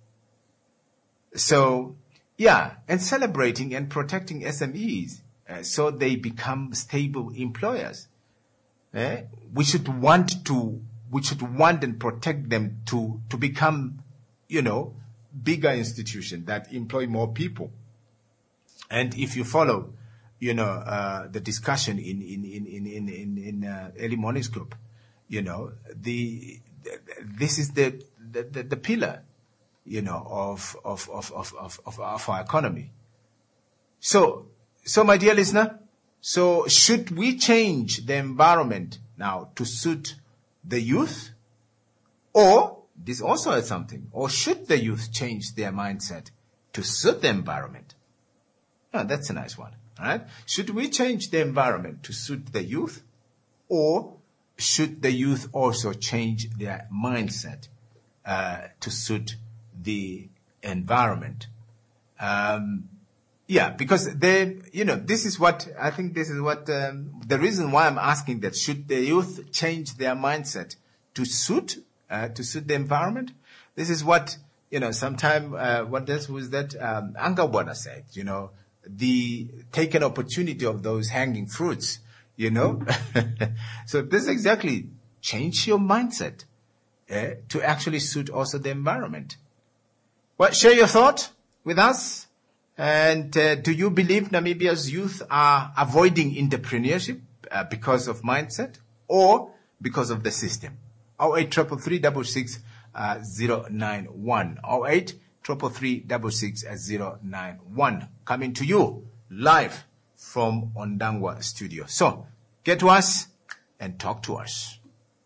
Speaker 1: So, yeah, and celebrating and protecting S M Es uh, so they become stable employers. Eh? We should want to, we should want and protect them to, to become, you know, bigger institution that employ more people. And if you follow, you know, uh, the discussion in, in, in, in, in, in, in uh, early mornings group, you know, the, the this is the, the, the, the pillar, you know, of, of, of, of, of, of, of our economy. So, so my dear listener, so should we change the environment now to suit the youth? Or, this also is something, or should the youth change their mindset to suit the environment? Oh, that's a nice one, all right? Should we change the environment to suit the youth? Or should the youth also change their mindset uh, to suit the environment? Um, yeah, because they, you know, this is what, I think this is what, um, the reason why I'm asking that, should the youth change their mindset to suit, uh, to suit the environment? This is what, you know, sometime, uh, what else was that, um, Angawada said, you know, the, take an opportunity of those hanging fruits, you know? So this is exactly, change your mindset, uh, to actually suit also the environment. Well, share your thought with us. And uh, do you believe Namibia's youth are avoiding entrepreneurship uh, because of mindset or because of the system? oh eight three three three six six zero nine one. oh eight three three three six six zero nine one. Coming to you live from Ondangwa Studio. So get to us and talk to us.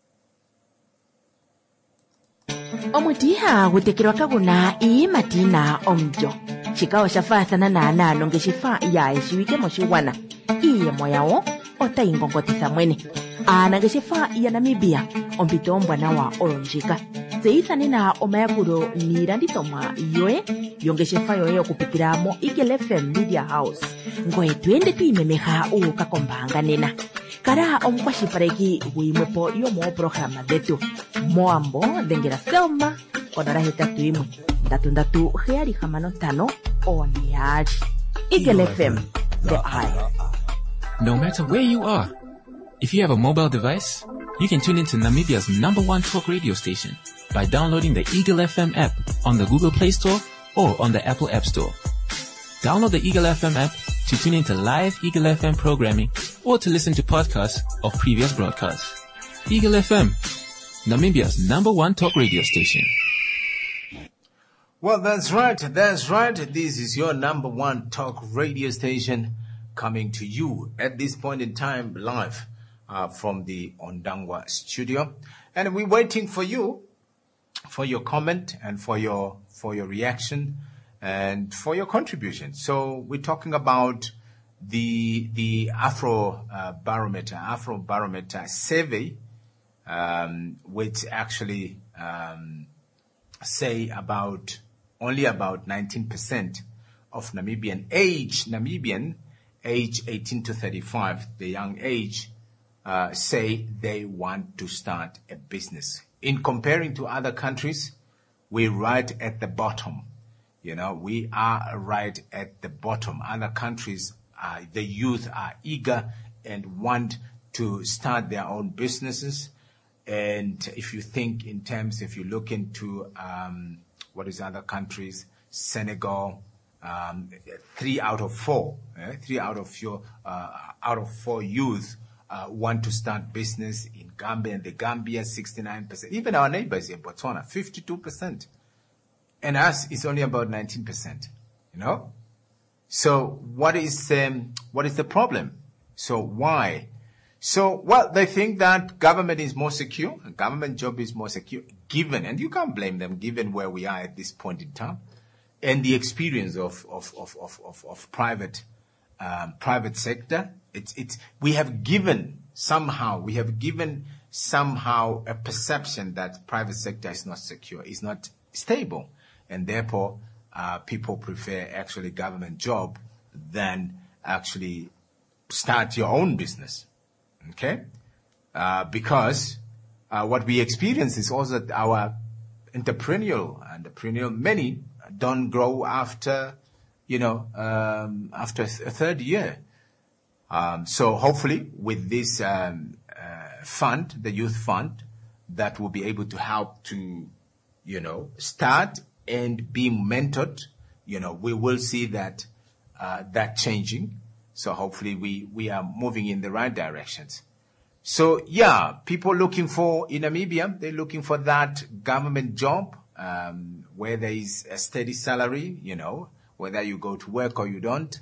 Speaker 2: Omutiha gutekirwa kabuna ii matina omjo. Chikawa shafathana na analo ngeshifa ya eshiwike moshiwana. Iye moyao ota ingongotisa mwene. Ana ngeshifa ya Namibia ompito mbwana wa olonjika. Zeithane na omayakuro niranditoma yoe yongeshifa yoe okupitira mo Eagle F M Media House. Ngoe tuende tuimemeha uka kombanga nena. Kara omkwashipareki wimwepo yomo programa detu. Moambo dengera selma onara hetatu imwe. Ndatu ndatu heari hamano tano oneari. Eagle F M, the eye.
Speaker 3: No matter where you are, if you have a mobile device, you can tune into Namibia's number one talk radio station by downloading the Eagle F M app on the Google Play Store or on the Apple App Store. Download the Eagle F M app to tune into live Eagle F M programming or to listen to podcasts of previous broadcasts. Eagle F M, Namibia's number one talk radio station.
Speaker 1: Well, that's right. That's right. This is your number one talk radio station coming to you at this point in time live uh, from the Ondangwa studio. And we're waiting for you, for your comment and for your, for your reaction and for your contribution. So we're talking about the, the Afro uh, barometer, Afro barometer survey, um, which actually, um, say about only about nineteen percent of Namibian age, Namibian age eighteen to thirty-five, the young age, uh, say they want to start a business. In comparing to other countries, we're right at the bottom. You know, we are right at the bottom. Other countries, uh, the youth are eager and want to start their own businesses. And if you think in terms, if you look into, um, what is other countries, Senegal, um, three out of four, eh? three out of your, uh, out of four youth, uh, want to start business. In Gambia and the Gambia, sixty-nine percent. Even our neighbors in Botswana, fifty-two percent. And us, it's only about nineteen percent. you know. So what is um, what is the problem? So why? So, well, they think that government is more secure, a government job is more secure, given, and you can't blame them, given where we are at this point in time, and the experience of of of of of, of private um, private sector. It's it's we have given somehow we have given somehow a perception that private sector is not secure, is not stable, and therefore uh, people prefer actually government job than actually start your own business. Okay, uh, because uh, what we experience is also that our entrepreneurial entrepreneurial many don't grow after, you know, um, after a third year. Um, so hopefully with this um, uh, fund, the youth fund, that will be able to help to, you know, start and be mentored. You know, we will see that uh, that changing. So hopefully we, we are moving in the right directions. So yeah, people looking for, in Namibia, they're looking for that government job, um, where there is a steady salary, you know, whether you go to work or you don't,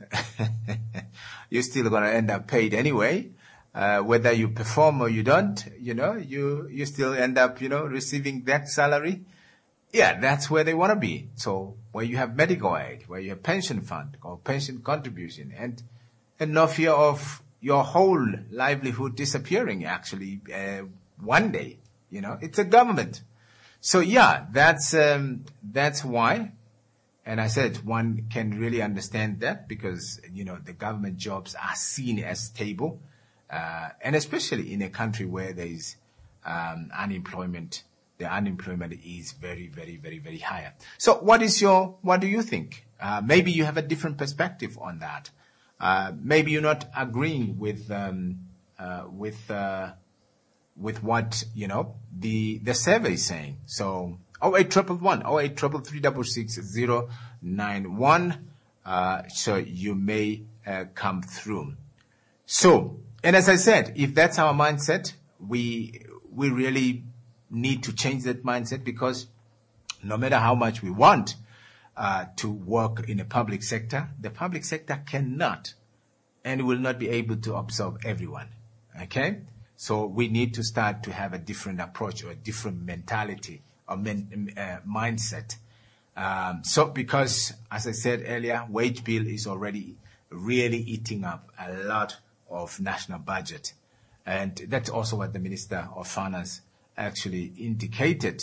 Speaker 1: you're still going to end up paid anyway. Uh, whether you perform or you don't, you know, you, you still end up, you know, receiving that salary. Yeah, that's where they want to be. So where you have medical aid, where you have pension fund or pension contribution, and and no fear of your whole livelihood disappearing actually uh, one day. You know, it's a government. So yeah, that's um, that's why. And I said one can really understand that because, you know, the government jobs are seen as stable, uh, and especially in a country where there is um, unemployment. The unemployment is very, very, very, very high. So what is your, what do you think? Uh, maybe you have a different perspective on that. Uh, maybe you're not agreeing with, um, uh, with, uh, with what, you know, the, the survey is saying. So, oh eight triple one, oh eight triple three double six zero nine one. Uh, so you may, uh, come through. So, and as I said, if that's our mindset, we, we really need to change that mindset, because no matter how much we want uh, to work in a public sector, the public sector cannot and will not be able to absorb everyone. Okay? So we need to start to have a different approach or a different mentality or men, uh, mindset. Um, so because, as I said earlier, wage bill is already really eating up a lot of national budget. And that's also what the Minister of Finance actually indicated.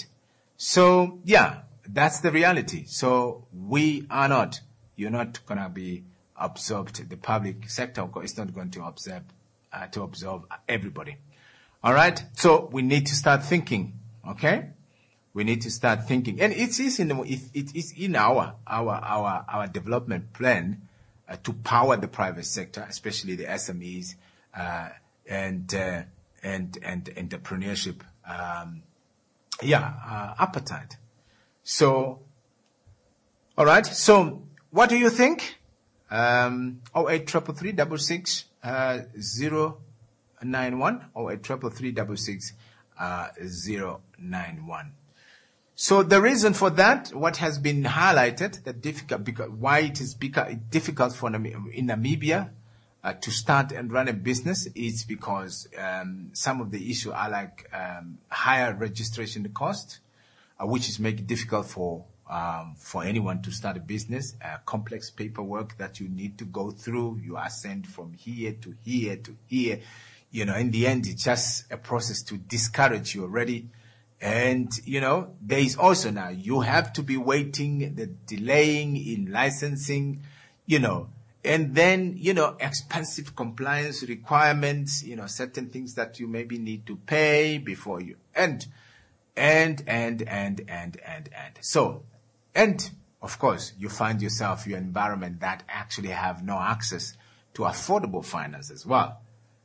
Speaker 1: So yeah, that's the reality. So we are not, you're not going to be absorbed. The public sector is not going to absorb, uh, to absorb everybody. All right. So we need to start thinking. Okay. We need to start thinking, and it is in the, it, it is in our our our our development plan uh, to power the private sector, especially the S M Es uh, and uh, and and entrepreneurship. Um, yeah, uh, appetite. So, all right. So, what do you think? Um, oh eight triple three double six zero nine one. Oh eight triple three double six zero nine one. So the reason for that, what has been highlighted, the difficult, because why it is difficult for in Namibia uh, to start and run a business is because um, some of the issues are like um, higher registration cost, uh, which is making it difficult for um, for anyone to start a business. Uh, complex paperwork that you need to go through. You are sent from here to here to here. You know, in the end, it's just a process to discourage you already. And, you know, there is also now, you have to be waiting, the delaying in licensing, you know, and then, you know, expensive compliance requirements, you know, certain things that you maybe need to pay before you, and, and, and, and, and, and, and. So, and of course, you find yourself, your environment that actually have no access to affordable finance as well.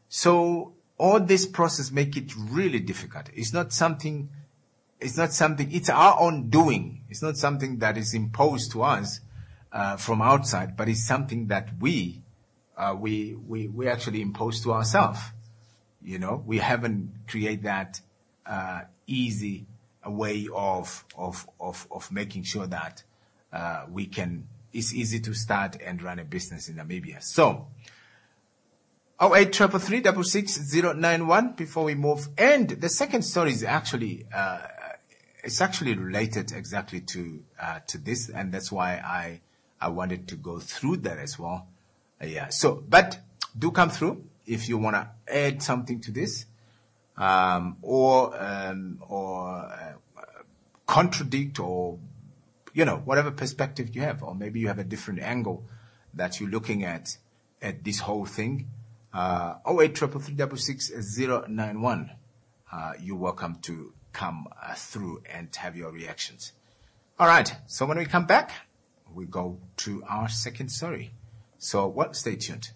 Speaker 1: So all this process make it really difficult. It's not something It's not something, it's our own doing. It's not something that is imposed to us uh, from outside, but it's something that we, uh, we, we, we actually impose to ourselves. You know, we haven't created that uh, easy way of, of, of, of making sure that uh, we can it's easy to start and run a business in Namibia. So, oh eight three three three six six zero nine one before we move. And the second story is actually, uh, it's actually related exactly to, uh, to this. And that's why I, I wanted to go through that as well. Uh, yeah. So, but do come through if you want to add something to this, um, or, um, or, uh, contradict, or, you know, whatever perspective you have, or maybe you have a different angle that you're looking at, at this whole thing. Uh, oh eight three three three six six zero nine one. Uh, you're welcome to come uh, through and have your reactions. All right. So when we come back, we go to our second story. So, well, stay tuned.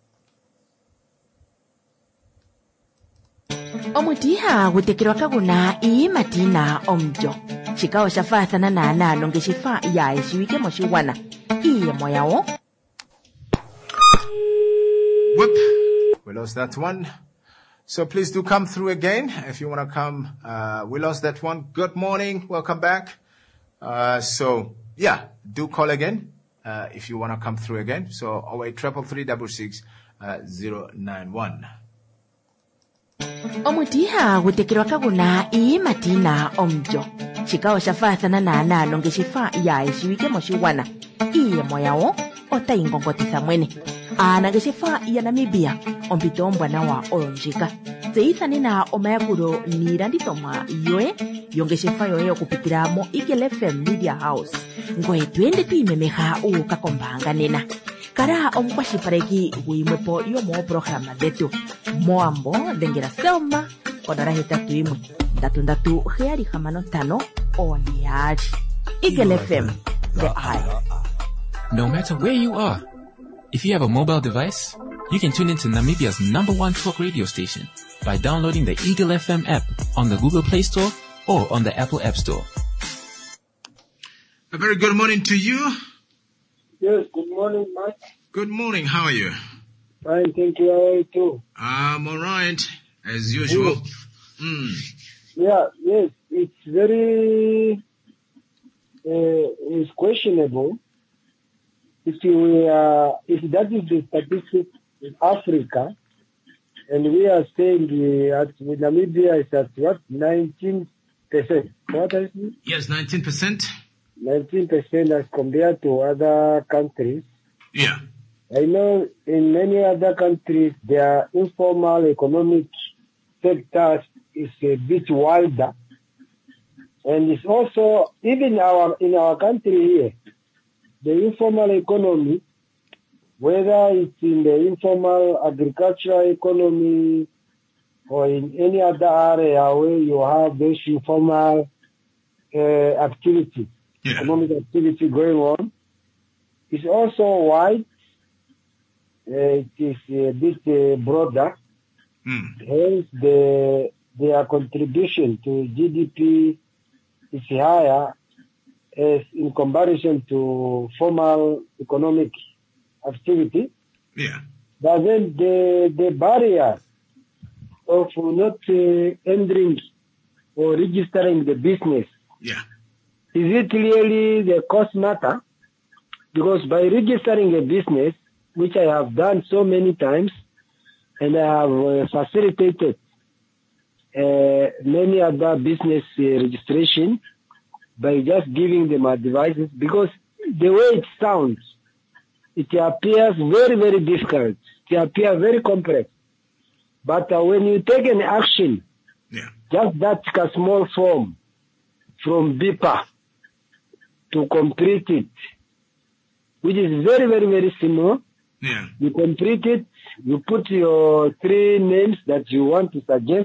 Speaker 2: omutiha gutekirwa kaguna ii matina omjo chikao shafathana na nalo ngeshifa ya ishiwike moshiwana iye moyawo.
Speaker 1: Whoop, we lost that one. So please do come through again if you want to come. Uh, we lost that one. Good morning. Welcome back. Uh, so yeah, do call again, uh, if you want to come through again. So oh eight three three three six six zero nine one.
Speaker 2: omutiha gutekirwa kaguna ii matina omjo chikao shafathana na nalo ngeshifa ya ishiwike moshiwana iye moyawo otaingongotitha mwene ana ngeshifa ya Namibia ompito ombwana wa olonjika zeithani na omayakuro nilandithomwa yoe yongeshefa yoye okupitira mo Eagle F M Media House ngoye twende twimemeha uukakombanga nena kara omukwashipareki guimwepo yomo programa detu moambo dengera selma kodara hetatu imwe ndatu ndatu heari hamano tano oniari Eagle F M, the eye.
Speaker 3: No matter where you are, if you have a mobile device, you can tune into Namibia's number one talk radio station by downloading the Eagle F M app on the Google Play Store or on the Apple App Store.
Speaker 1: A very good morning to you.
Speaker 5: Yes, good morning, Mike.
Speaker 1: Good morning. How are you?
Speaker 5: Fine, thank you. How are you too?
Speaker 1: I'm all right, as usual.
Speaker 5: Yes.
Speaker 1: Mm.
Speaker 5: Yeah, yes, it's very, uh, it's questionable if we uh, if that is the statistic in Africa, and we are saying uh, at Namibia is at what, nineteen percent? What is it?
Speaker 1: Yes, nineteen percent.
Speaker 5: nineteen percent as compared to other countries.
Speaker 1: Yeah.
Speaker 5: I know in many other countries, their informal economic sector is a bit wider. And it's also, even our in our country here, the informal economy, whether it's in the informal agricultural economy or in any other area where you have this informal uh, activity,
Speaker 1: Yeah.
Speaker 5: economic activity going on, it's also wide. Uh, it is a bit uh, broader.
Speaker 1: Mm.
Speaker 5: Hence, the, their contribution to G D P is higher as in comparison to formal economic activity.
Speaker 1: Yeah.
Speaker 5: But then the, the barriers of not uh, entering or registering the business,
Speaker 1: Yeah.
Speaker 5: is it clearly the cost matter? Because by registering a business, which I have done so many times, and I have uh, facilitated uh, many other business uh, registration by just giving them advices, because the way it sounds, it appears very, very difficult. It appears very complex. But uh, when you take an action,
Speaker 1: Yeah.
Speaker 5: just that a small form from B I P A to complete it, which is very, very, very similar.
Speaker 1: Yeah.
Speaker 5: You complete it, you put your three names that you want to suggest,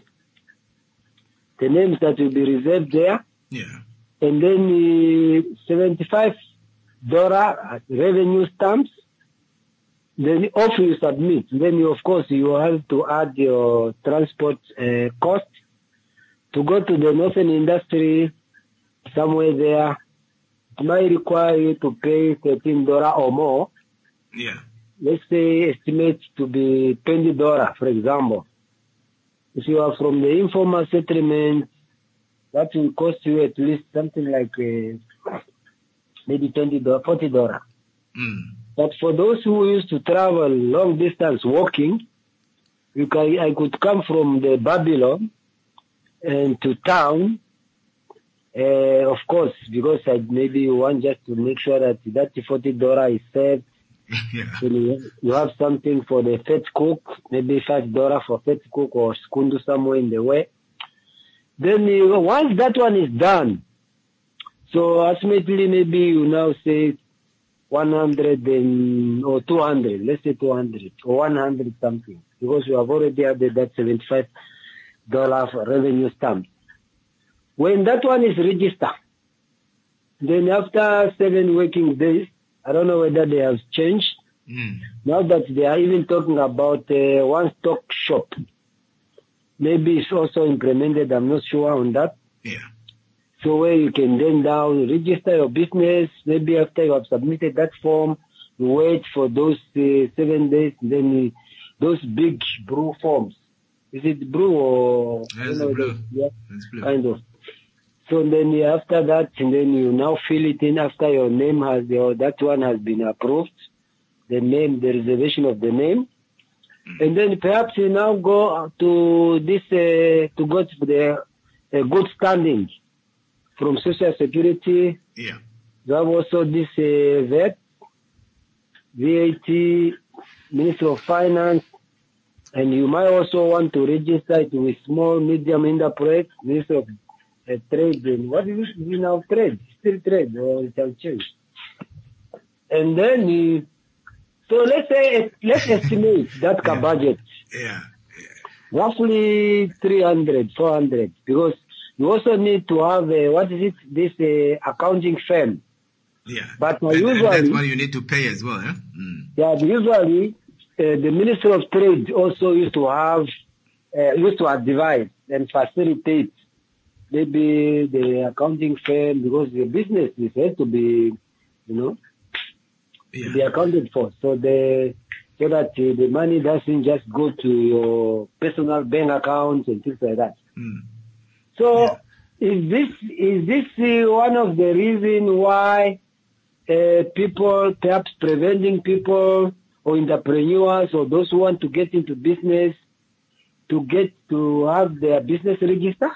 Speaker 5: the names that will be reserved there,
Speaker 1: Yeah.
Speaker 5: and then uh, seventy-five dollars revenue stamps, then off you submit. Then you, of course, you have to add your transport uh, cost to go to the northern industry somewhere there. It might require you to pay thirteen dollars or more.
Speaker 1: Yeah.
Speaker 5: Let's say estimate to be twenty dollars, for example. If you are from the informal settlement, that will cost you at least something like uh, maybe twenty dollars, forty dollars.
Speaker 1: Mm.
Speaker 5: But for those who used to travel long distance walking, you can, I could come from the Babylon and to town, uh, of course, because I maybe want just to make sure that that forty dollars is saved.
Speaker 1: Yeah.
Speaker 5: So you, you have something for the fat cook, maybe five dollars for fat cook or skundu somewhere in the way. Then you, once that one is done, so ultimately maybe you now say one hundred and, or two hundred, let's say two hundred or one hundred something, because you have already added that seventy-five dollars revenue stamp. When that one is registered, then after seven working days, I don't know whether they have changed.
Speaker 1: Mm.
Speaker 5: Now that they are even talking about uh, one-stop shop. Maybe it's also implemented, I'm not sure on that.
Speaker 1: Yeah.
Speaker 5: So where you can then now register your business, maybe after you have submitted that form, you wait for those uh, seven days, then you, those big blue forms. Is it blue or?
Speaker 1: That's
Speaker 5: you know,
Speaker 1: blue.
Speaker 5: the- yeah,
Speaker 1: That's blue.
Speaker 5: kind of. So then you- after that, and then you now fill it in after your name has, or that one has been approved, the name, the reservation of the name. And then perhaps you now go to this, uh, to go to the uh, good standing from Social Security.
Speaker 1: Yeah.
Speaker 5: You have also this uh, V A T, V A T, Ministry of Finance, and you might also want to register it with small, medium enterprise, Ministry of uh, Trade. And what is it now? Trade, still trade, or it has changed. And then, you, so let's say, let's estimate that
Speaker 1: Yeah.
Speaker 5: budget,
Speaker 1: Yeah.
Speaker 5: roughly three hundred, four hundred, because you also need to have, a, what is it, this uh, accounting firm.
Speaker 1: Yeah.
Speaker 5: But
Speaker 1: and, and
Speaker 5: usually-
Speaker 1: that's what you need to pay as well, eh? Mm.
Speaker 5: Yeah, usually uh, the Ministry of Trade also used to have, uh, used to advise and facilitate maybe the accounting firm, because the business is had to be, you know,
Speaker 1: Yeah.
Speaker 5: be accounted for. So the so that uh, the money doesn't just go to your personal bank accounts and things like that.
Speaker 1: Mm.
Speaker 5: So is this is this uh, one of the reasons why uh, people, perhaps preventing people or entrepreneurs or those who want to get into business to get to have their business register?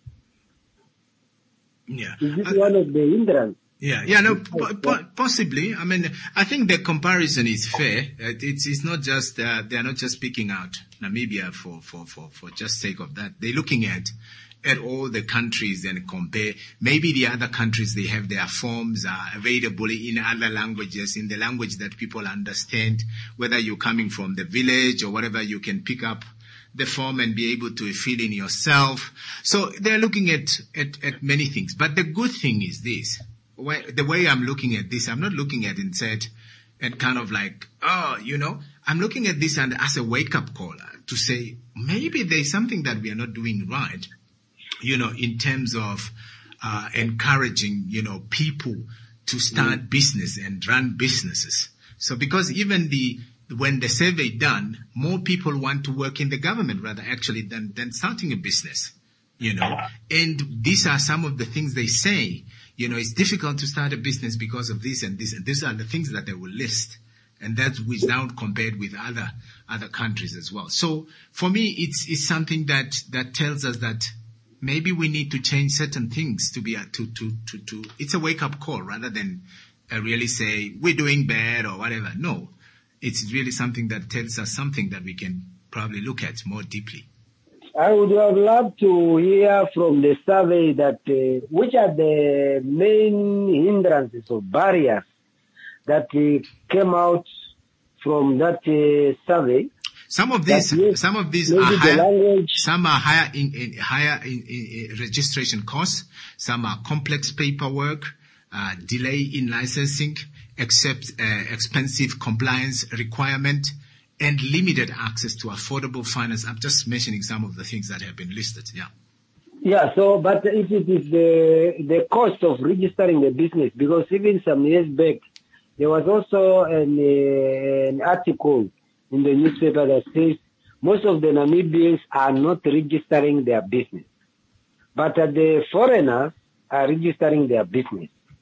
Speaker 1: Yeah.
Speaker 5: Is this
Speaker 1: Uh,
Speaker 5: one of the hindrance?
Speaker 1: Yeah, yeah, no, po- po- possibly. I mean, I think the comparison is fair. Uh, It's it's not just uh, they are not just picking out Namibia for for for for just sake of that. They're looking at at all the countries and compare. Maybe the other countries, they have their forms are available in other languages, in the language that people understand. Whether you're coming from the village or whatever, you can pick up the form and be able to fill in yourself. So they're looking at at, at many things. But the good thing is this. Where, the way I'm looking at this, I'm not looking at it said, and kind of like, oh, you know, I'm looking at this and as a wake-up call to say, maybe there's something that we are not doing right, you know, in terms of uh, encouraging, you know, people to start business and run businesses. So because even the, when the survey done, more people want to work in the government rather actually than, than starting a business, you know, and these are some of the things they say. You know, it's difficult to start a business because of this and this, and these are the things that they will list. And that's which now compared with other, other countries as well. So for me, it's, it's something that, that tells us that maybe we need to change certain things to be, a, to, to, to, to, it's a wake up call rather than uh, really say we're doing bad or whatever. No, it's really something that tells us something that we can probably look at more deeply.
Speaker 5: I would have loved to hear from the survey that uh, which are the main hindrances or barriers that uh, came out from that uh, survey.
Speaker 1: Some of these,
Speaker 5: That yes,
Speaker 1: some of these
Speaker 5: maybe
Speaker 1: are
Speaker 5: the
Speaker 1: higher,
Speaker 5: language.
Speaker 1: some are higher in, in higher in, in, in registration costs. Some are complex paperwork, uh, delay in licensing, except uh, expensive compliance requirement, and limited access to affordable finance. I'm just mentioning some of the things that have been listed. Yeah.
Speaker 5: Yeah, so, but if it is the, the cost of registering a business, because even some years back, there was also an, uh, an article in the newspaper that says most of the Namibians are not registering their business, but uh, the foreigners are registering their business.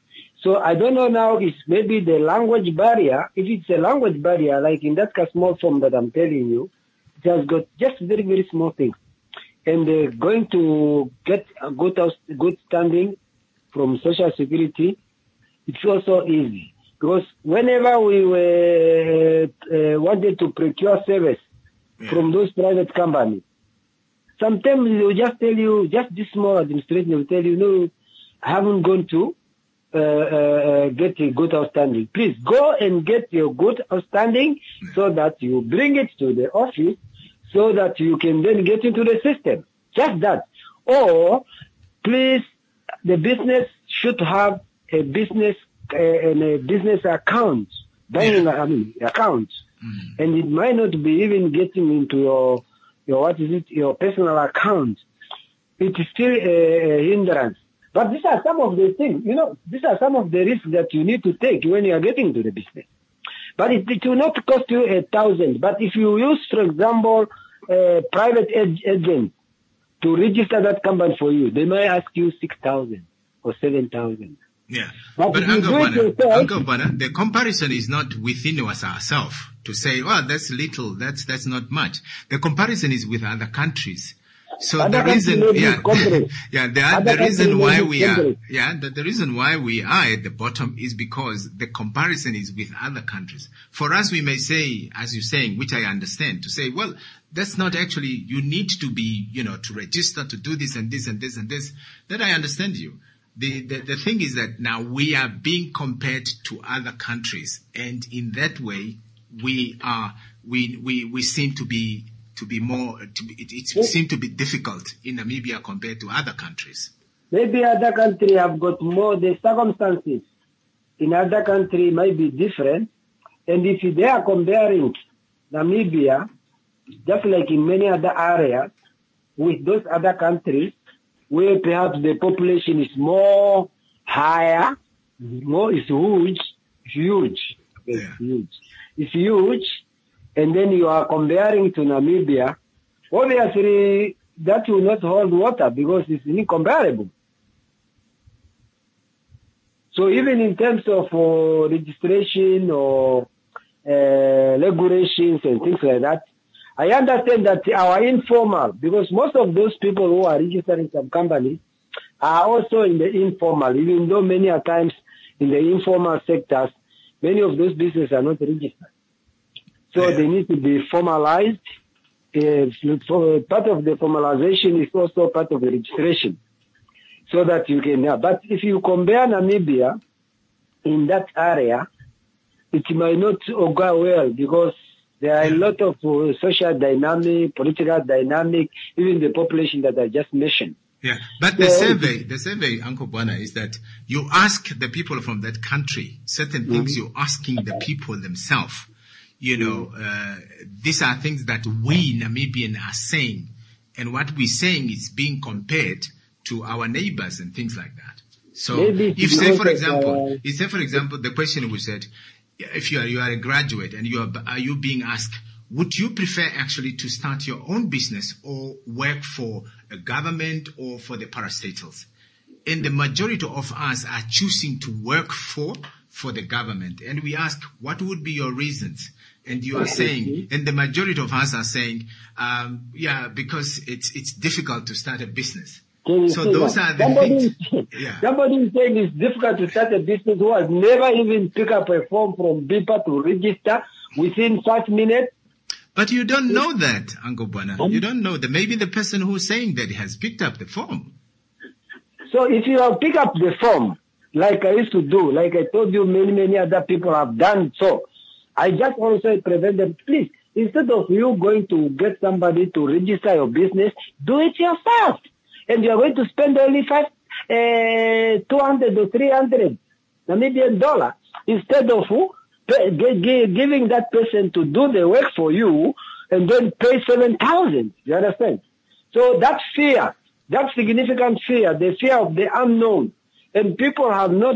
Speaker 5: So I don't know now if maybe the language barrier, if it's a language barrier, like in that small form that I'm telling you, it has got just very, very small things. And uh, going to get a good, good standing from Social Security, it's also easy. Because whenever we were, uh, wanted to procure service yeah. from those private companies, sometimes they will just tell you, just this small administration will tell you, no, I haven't gone to uh, uh, get a good outstanding. Please go and get your good outstanding so that you bring it to the office so that you can then get into the system. Just that. Or, please, the business should have a business uh, and a business account, banking I mean, account, mm. and it might not be even getting into your your what is it your personal account. It is still a, a hindrance. But these are some of the things, you know, these are some of the risks that you need to take when you are getting to the business. But it, it will not cost you a thousand. But if you use, for example, a private ag- agent to register that company for you, they might ask you six thousand or seven thousand.
Speaker 1: Yeah. But, but Uncle Bana, Uncle Bana, the comparison is not within us ourselves to say, well, that's little, that's, that's not much. The comparison is with other countries. So other the reason, yeah, yeah, the, the reason why we are, yeah, the, the reason why we are at the bottom is because the comparison is with other countries. For us, we may say, as you're saying, which I understand, to say, well, that's not actually, you need to be, you know, to register, to do this and this and this and this. That I understand you. The, the, the thing is that now we are being compared to other countries, and in that way, we are, we, we, we seem to be, to be more, to be, it, it seems to be difficult in Namibia compared to other countries.
Speaker 5: Maybe other countries have got more, the circumstances in other countries might be different. And if they are comparing Namibia, just like in many other areas, with those other countries, where perhaps the population is more higher, more is huge, huge,
Speaker 1: yeah.
Speaker 5: it's huge. It's huge. And then you are comparing to Namibia, obviously that will not hold water because it's incomparable. So even in terms of uh, registration or uh, regulations and things like that, I understand that our informal, because most of those people who are registering some companies are also in the informal, even though many a times in the informal sectors, many of those businesses are not registered. So yeah. they need to be formalized. Uh, so part of the formalization is also part of the registration, so that you can have. But if you compare Namibia in that area, it might not go well because there are a lot of uh, social dynamic, political dynamic, even the population that I just mentioned.
Speaker 1: Yeah, but the so, survey, the survey, Uncle Bwana, is that you ask the people from that country certain things. Mm-hmm. You're asking the people themselves. You know, uh, these are things that we Namibian are saying, and what we're saying is being compared to our neighbors and things like that. So, Maybe if say for example, uh, if say for example, the question was said, if you are you are a graduate and you are are you being asked, would you prefer actually to start your own business or work for a government or for the parastatals? And the majority of us are choosing to work for for the government. And we ask, what would be your reasons? And you are saying, and the majority of us are saying, um, yeah, because it's it's difficult to start a business. So those that? are the somebody, things. Yeah.
Speaker 5: Somebody is saying it's difficult to start a business who has never even picked up a form from B I P A to register within five minutes.
Speaker 1: But you don't know that, Uncle Bwana. Um, you don't know that. Maybe the person who's saying that has picked up the form.
Speaker 5: So if you have picked up the form, like I used to do, like I told you, many, many other people have done so, I just also prevent them, please, instead of you going to get somebody to register your business, do it yourself. And you're going to spend only five, uh, two hundred or three hundred Namibian dollars instead of pay, g- giving that person to do the work for you and then pay seven thousand. You understand? So that fear, that significant fear, the fear of the unknown, and people have not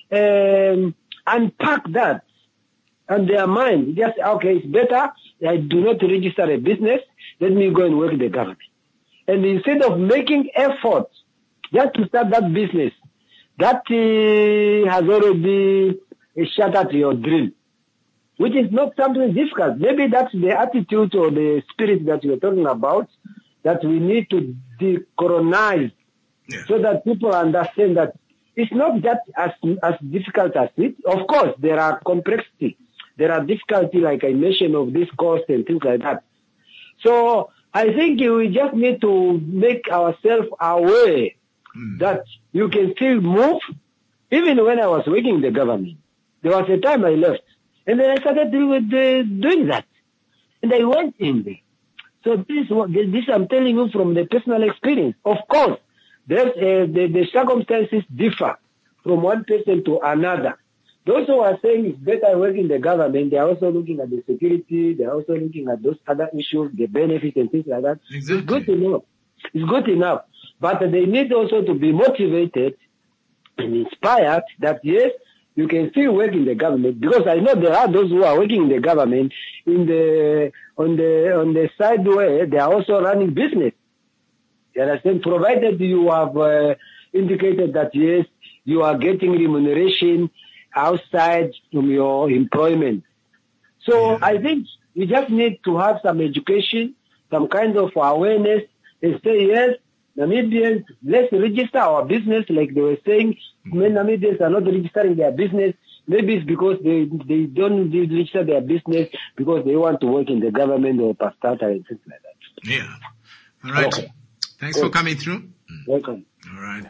Speaker 5: um, unpacked that and their mind. Just, okay, it's better I do not register a business, let me go and work in the government. And instead of making efforts just to start that business, that uh, has already uh, shattered your dream, which is not something difficult. Maybe that's the attitude or the spirit that you're talking about, that we need to decolonize, yeah. so that people understand that it's not that as as difficult as it. Of course, there are complexity. There are difficulty, like I mentioned, of this cost and things like that. So I think we just need to make ourselves aware mm. that you can still move. Even when I was working in the government, there was a time I left. And then I started doing, uh, doing that. And I went in there. So this is what, this I'm telling you from the personal experience. Of course, there's, uh, the, the circumstances differ from one person to another. Those who are saying it's better work in the government, they are also looking at the security, they are also looking at those other issues, the benefits and things like that. Exactly. It's good enough. It's good enough. But they need also to be motivated and inspired that, yes, you can still work in the government, because I know there are those who are working in the government in the on the on the side where they are also running business. You understand? Provided you have uh, indicated that yes, you are getting remuneration outside from your employment. So yeah. I think we just need to have some education, some kind of awareness, and say yes, Namibians, let's register our business, like they were saying. Many Namibians are not registering their business. Maybe it's because they they don't register their business because they want to work in the government or pastata and things like that.
Speaker 1: Yeah. All right. Okay. Thanks okay. for coming through.
Speaker 5: Welcome.
Speaker 1: All right.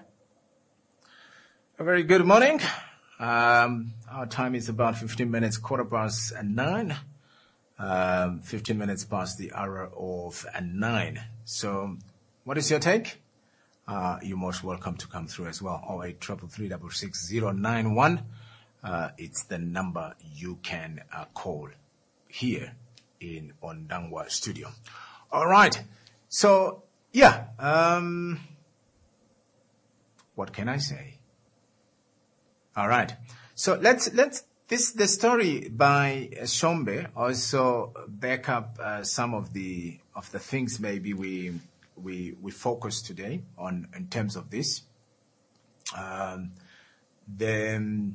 Speaker 1: A very good morning. Um, our time is about fifteen minutes, quarter past nine. Um, fifteen minutes past the hour of nine. So, what is your take? Uh, you're most welcome to come through as well. oh eight three three three six six zero nine one. Uh, it's the number you can uh, call here in Ondangwa studio. All right. So, yeah. Um, what can I say? All right. So let's, let's, this, the story by Shombe also back up uh, some of the, of the things maybe we, we, we focus today on in terms of this. Um, the,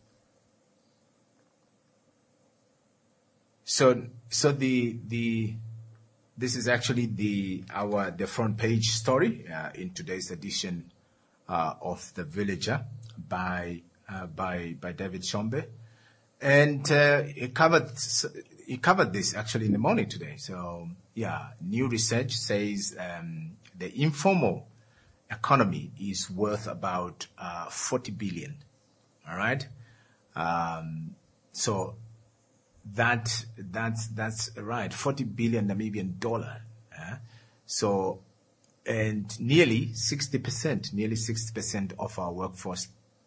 Speaker 1: so, so the, the, this is actually the, our, the front page story uh, in today's edition uh, of The Villager by Uh, by by David Shombe, and uh, he covered he covered this actually in the morning today. So yeah, new research says um, the informal economy is worth about uh, forty billion. All right, um, so that that's that's right, forty billion Namibian dollar. Uh, so and nearly sixty percent, nearly sixty percent of our workforce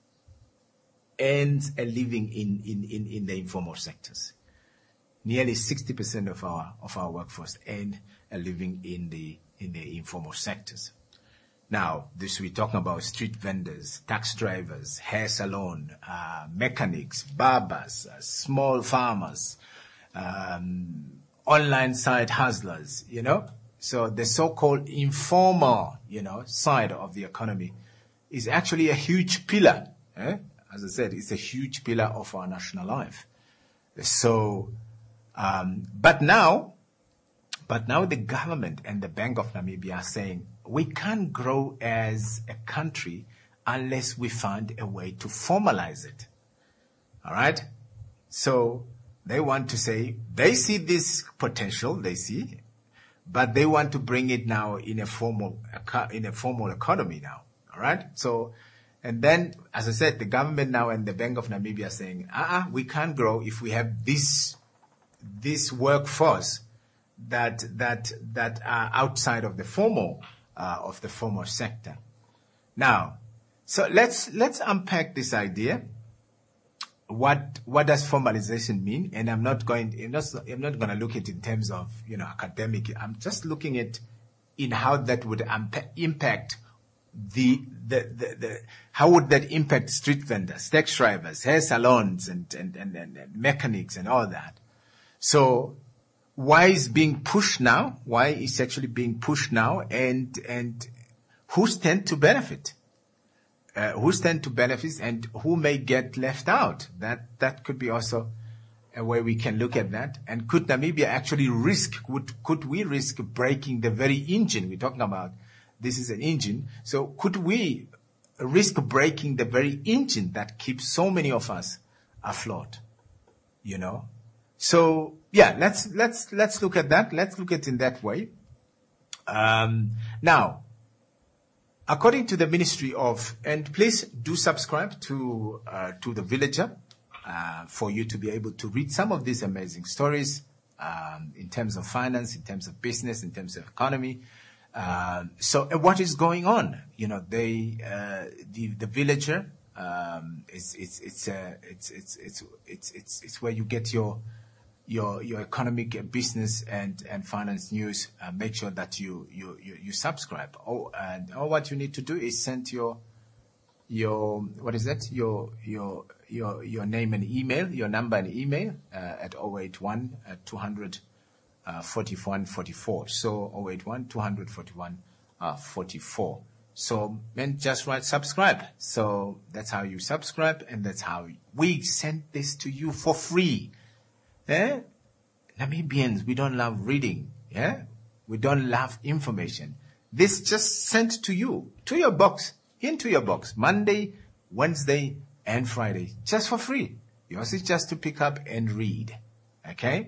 Speaker 1: earns a living in, in, in, in the informal sectors. Nearly sixty percent of our, of our workforce earn a living in the, in the informal sectors. Now, this we're talking about street vendors, taxi drivers, hair salon, uh, mechanics, barbers, uh, small farmers, um, online side hustlers, you know. So the so-called informal, you know, side of the economy is actually a huge pillar, eh? As I said, it's a huge pillar of our national life. So, um, but now, but now the government and the Bank of Namibia are saying we can't grow as a country unless we find a way to formalize it. All right? So they want to say they see this potential, they see, but they want to bring it now in a formal, in a formal economy now. All right? So, and then, as I said, the government now and the Bank of Namibia are saying, uh-uh, we can't grow if we have this, this workforce that, that, that are outside of the formal, uh, of the formal sector. Now, so let's, let's unpack this idea. What, what does formalization mean? And I'm not going, I'm not, I'm not going to look at it in terms of, you know, academic. I'm just looking at in how that would impa- impact The, the, the, the, how would that impact street vendors, taxi drivers, hair salons, and, and, and, and, and mechanics and all that? So why is being pushed now? Why is actually being pushed now? And, and who stand to benefit? uh, who stand to benefit and who may get left out. That that could be also a way we can look at that. And could Namibia actually risk, would, could we risk breaking the very engine we're talking about? This is an engine. So could we risk breaking the very engine that keeps so many of us afloat? You know? So, yeah, let's, let's, let's look at that. Let's look at it in that way. Um, now, according to the Ministry of, and please do subscribe to, uh, to the Villager, uh, for you to be able to read some of these amazing stories, um, in terms of finance, in terms of business, in terms of economy. Uh, so uh, what is going on? You know, they, uh, the, the Villager, um, it's, it's, it's, uh, it's, it's, it's, it's, it's, it's where you get your, your, your economic, business and, and finance news. Uh, make sure that you, you, you, you subscribe. Oh, and all what you need to do is send your, your, what is that? Your, your, your, your name and email, your number and email, uh, at zero eight one, two hundred, Uh, forty-one forty-four. So zero eight one, two hundred, forty-one forty-four. So then just write subscribe. So that's how you subscribe, and that's how we send this to you for free. Eh? Namibians, we don't love reading. Yeah? We don't love information. This just sent to you, to your box, into your box, Monday, Wednesday, and Friday, just for free. Yours is just to pick up and read. Okay?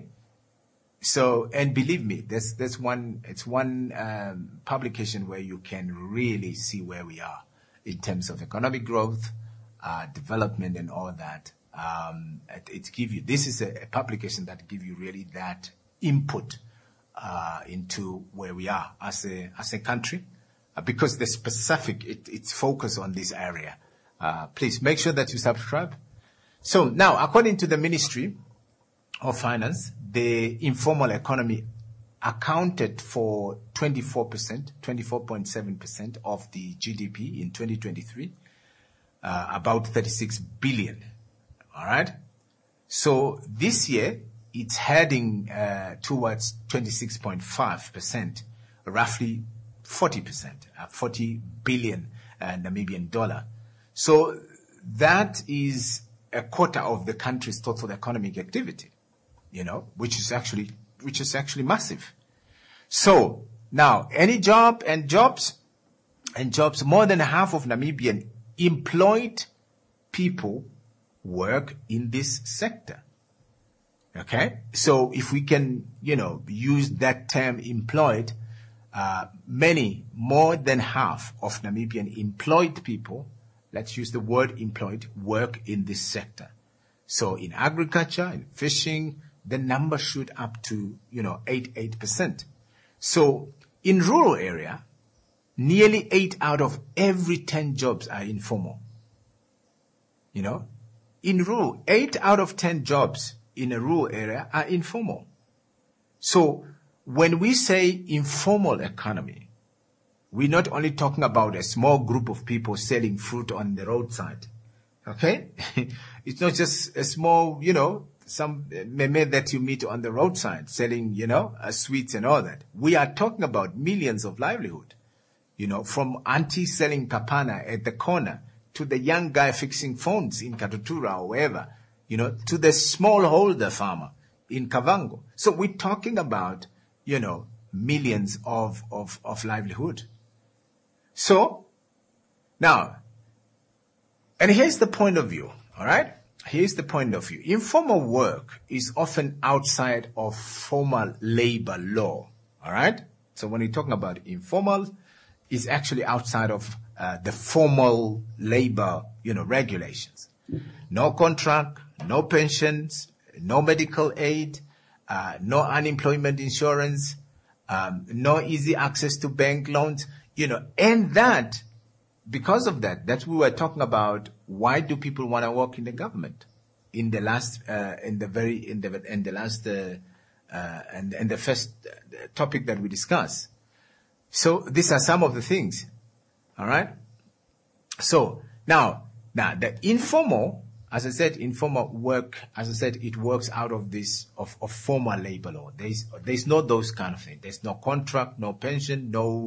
Speaker 1: So, and believe me, there's, there's one, it's one, um, publication where you can really see where we are in terms of economic growth, uh, development and all that. Um, it, it give you, this is a, a publication that give you really that input, uh, into where we are as a, as a country, uh, because the specific, it, it's focused on this area. Uh, please make sure that you subscribe. So now, according to the Ministry of Finance, the informal economy accounted for twenty-four percent, twenty-four point seven percent of the G D P in twenty twenty-three, uh, about thirty-six billion. All right. So this year it's heading uh, towards twenty-six point five percent, roughly forty percent, uh, forty billion uh, Namibian dollar. So that is a quarter of the country's total economic activity. You know, which is actually, which is actually massive. So now, any job and jobs and jobs, more than half of Namibian employed people work in this sector. Okay. So if we can, you know, use that term employed, uh, many, more than half of Namibian employed people, let's use the word employed, work in this sector. So in agriculture, in fishing, the number shoot up to, you know, eight, eight percent. So in rural area, nearly eight out of every ten jobs are informal. You know, in rural, eight out of ten jobs in a rural area are informal. So when we say informal economy, we're not only talking about a small group of people selling fruit on the roadside. Okay. It's not just a small, you know, some meme that you meet on the roadside selling, you know, uh, sweets and all that. We are talking about millions of livelihood, you know, from auntie selling kapana at the corner to the young guy fixing phones in Katutura or wherever, you know, to the smallholder farmer in Kavango. So we're talking about, you know, millions of, of, of livelihood. So now, and here's the point of view, all right? Here's the point of view. Informal work is often outside of formal labor law. All right. So when you're talking about informal, it's actually outside of uh, the formal labor, you know, regulations. No contract, no pensions, no medical aid, uh, no unemployment insurance, um, no easy access to bank loans, you know, and that, because of that, that we were talking about, why do people want to work in the government? In the last, uh, in the very, in the, in the last, uh, uh, and, and the first topic that we discussed. So these are some of the things. All right. So now, now the informal, as I said, informal work, as I said, it works out of this, of, of formal labor law. There's, there's no those kind of things. There's no contract, no pension, no,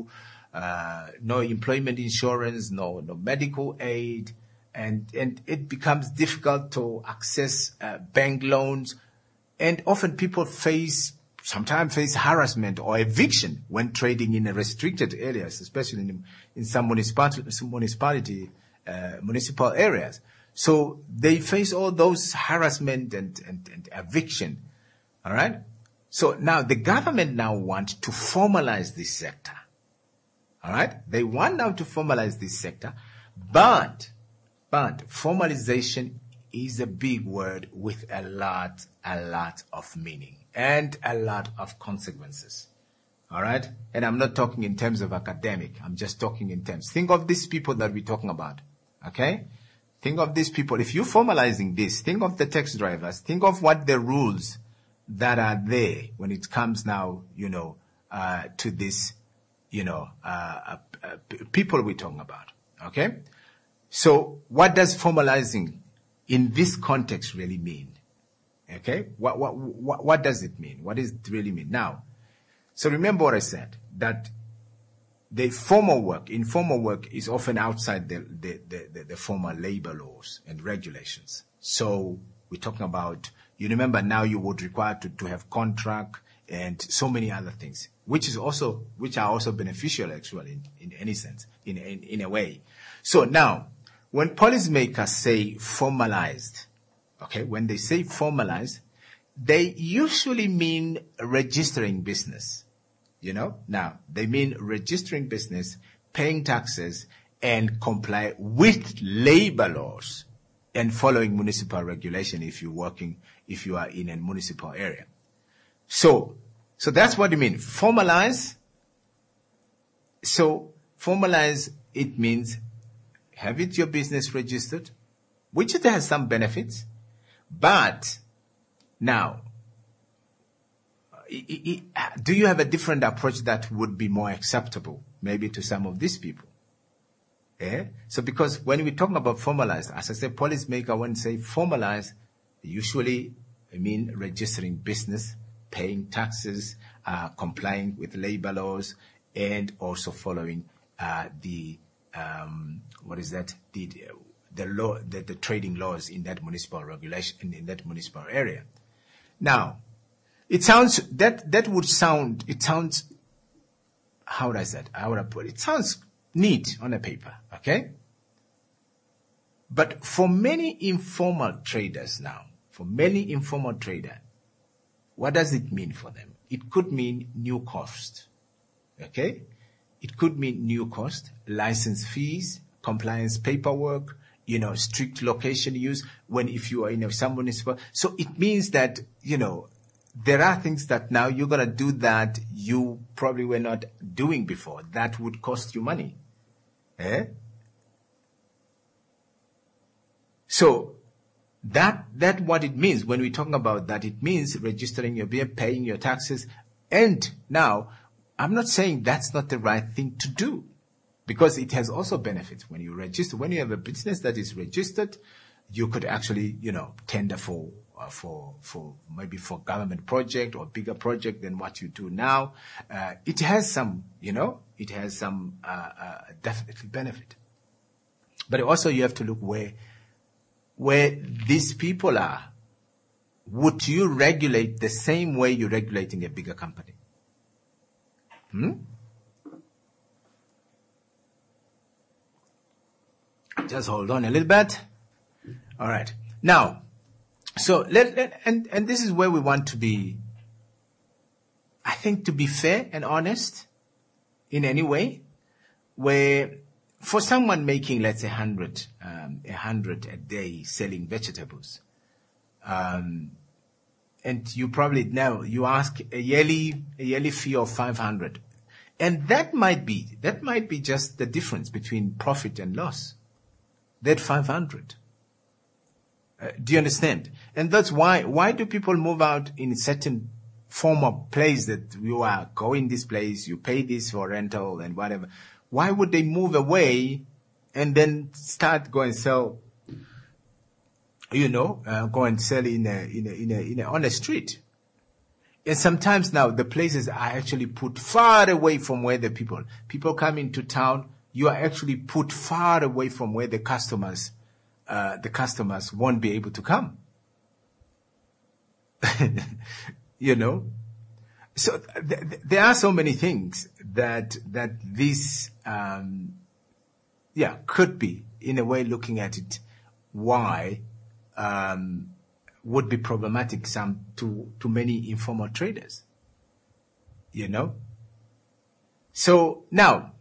Speaker 1: uh, no employment insurance, no, no medical aid. And, and it becomes difficult to access uh, bank loans. And often people face, sometimes face harassment or eviction when trading in restricted areas, especially in, in some municipality, municipality uh, municipal areas. So they face all those harassment and, and, and eviction. All right. So now the government now wants to formalize this sector. All right. They want now to formalize this sector, but, but formalization is a big word with a lot, a lot of meaning and a lot of consequences. All right. And I'm not talking in terms of academic. I'm just talking in terms. Think of these people that we're talking about. Okay. Think of these people. If you're formalizing this, think of the taxi drivers. Think of what the rules that are there when it comes now, you know, uh, to this, you know, uh, uh, uh, people we're talking about. Okay. So what does formalizing in this context really mean? Okay. What, what, what, what does it mean? What does it really mean? Now, so remember what I said, that the formal work, informal work is often outside the, the, the, the, the formal labor laws and regulations. So we're talking about, you remember now you would require to, to have contract and so many other things, which is also, which are also beneficial actually in, in any sense, in, in, in a way. So now, when policymakers say formalized, okay, when they say formalized, they usually mean registering business. You know, now they mean registering business, paying taxes, and comply with labor laws and following municipal regulation if you're working, if you are in a municipal area. So, so that's what it means. Formalize. So formalize, it means have it your business registered, which it has some benefits, but now, do you have a different approach that would be more acceptable, maybe to some of these people? Yeah? So because when we're talking about formalized, as I said, policymaker, when they say formalized, usually I mean registering business, paying taxes, uh, complying with labor laws, and also following uh, the um, what is that? The the law, the, the trading laws in that municipal regulation in, in that municipal area. Now, it sounds that that would sound. It sounds. How would I say it? How would I put it? It sounds neat on a paper, okay? But for many informal traders now, for many informal traders, what does it mean for them? It could mean new cost, okay? It could mean new cost, license fees, compliance paperwork, you know, strict location use when if you are in a, some municipal. So it means that, you know, there are things that now you're going to do that you probably were not doing before. That would cost you money. Eh? So that, that what it means when we're talking about that, it means registering your beer, paying your taxes. And now I'm not saying that's not the right thing to do because it has also benefits when you register. When you have a business that is registered, you could actually, you know, tender for Uh, for, for maybe for government project or bigger project than what you do now. Uh, it has some, you know, it has some, uh, uh, definitely benefit. But also you have to look where, where these people are. Would you regulate the same way you're regulating a bigger company? Hmm? Just hold on a little bit. All right. Now, So let, let and and this is where we want to be. I think to be fair and honest, in any way, where for someone making let's say hundred um, a hundred a day selling vegetables, um, and you probably now you ask a yearly a yearly fee of five hundred, and that might be that might be just the difference between profit and loss. That five hundred. Uh, do you understand? And that's why, why do people move out in a certain form of place that you are going this place, you pay this for rental and whatever. Why would they move away and then start going sell, you know, uh, go and sell in a, in a, in a, in a, on a street? And sometimes now the places are actually put far away from where the people, people come into town, you are actually put far away from where the customers, uh, the customers won't be able to come. You know? So th- th- there are so many things that, that this, um, yeah, could be, in a way, looking at it, why, um, would be problematic some to, to many informal traders. You know? So now,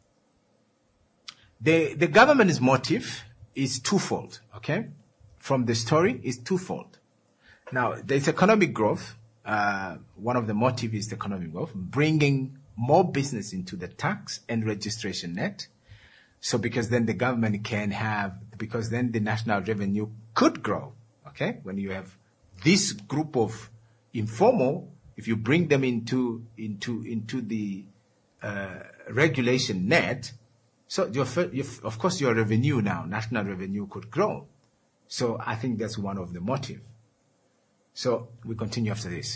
Speaker 1: the, the government's motive is twofold, okay? From the story is twofold. Now, there's economic growth. Uh, one of the motives is the economic growth, bringing more business into the tax and registration net. So because then the government can have, because then the national revenue could grow. Okay, when you have this group of informal, if you bring them into into into the uh, regulation net, so your, your, of course your revenue now, national revenue could grow. So I think that's one of the motive. So we continue after this.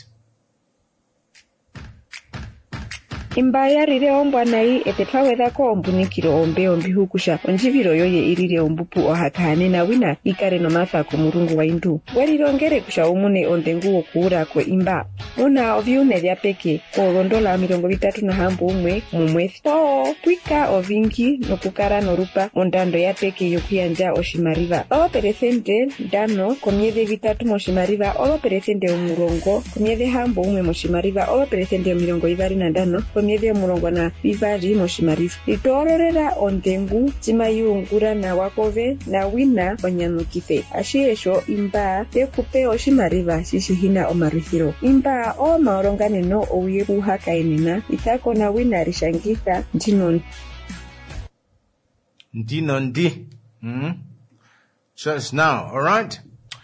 Speaker 6: Imbaya rire ombwanai etepawetha ko ombunikiro ombe ombihukusha onjiviro yoye irire ombupu ohakane na wina ikare no matha ko murungu wa indu warirongere kusha umune ondengu okuura ko imba ona oviune vya peke ko rondola mirongo vitatu na hambu umwe mumwezi to twika ovingi nokukara norupa ondando ya peke yokuyanja oshimariva o peresente dano komieze vitatu moshimariva o peresente umurongo komieze hambu umwe moshimariva o peresente mirongo ivari na dano miede murongo na vivari moshimariva litororera ondengu timayungura na wakove na wina onyanukife ashiesho imba tekupe oshimariva shishihina omarithiro imba o maoronganeno ouyeku hakaenena itako na wina rishangitha ndino
Speaker 1: ndino ndi mm. Just now, all right?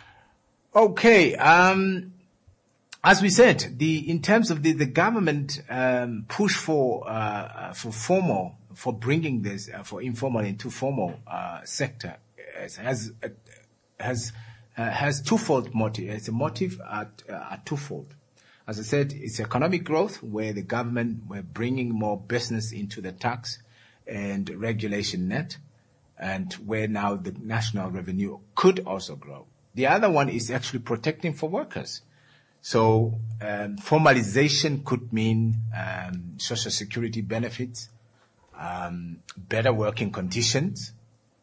Speaker 1: Okay, um as we said, the in terms of the, the government um, push for uh, for formal, for bringing this uh, for informal into formal uh, sector has has uh, has, uh, has twofold motive. It's a motive at, uh, at twofold. As I said, it's economic growth where the government were bringing more business into the tax and regulation net, and where now the national revenue could also grow. The other one is actually protecting for workers. So um, formalization could mean um, social security benefits, um, better working conditions,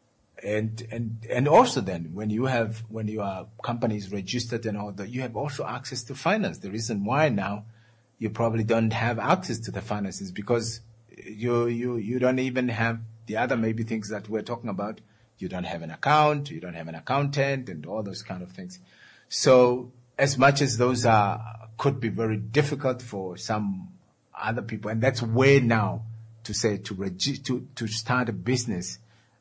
Speaker 1: and and and also then when you have when your company is registered and all that, you have also access to finance. The reason why now you probably don't have access to the finances because you you you don't even have the other maybe things that we're talking about. You don't have an account, you don't have an accountant, and all those kind of things. So as much as those are, could be very difficult for some other people, and that's where now to say to regi- to to start a business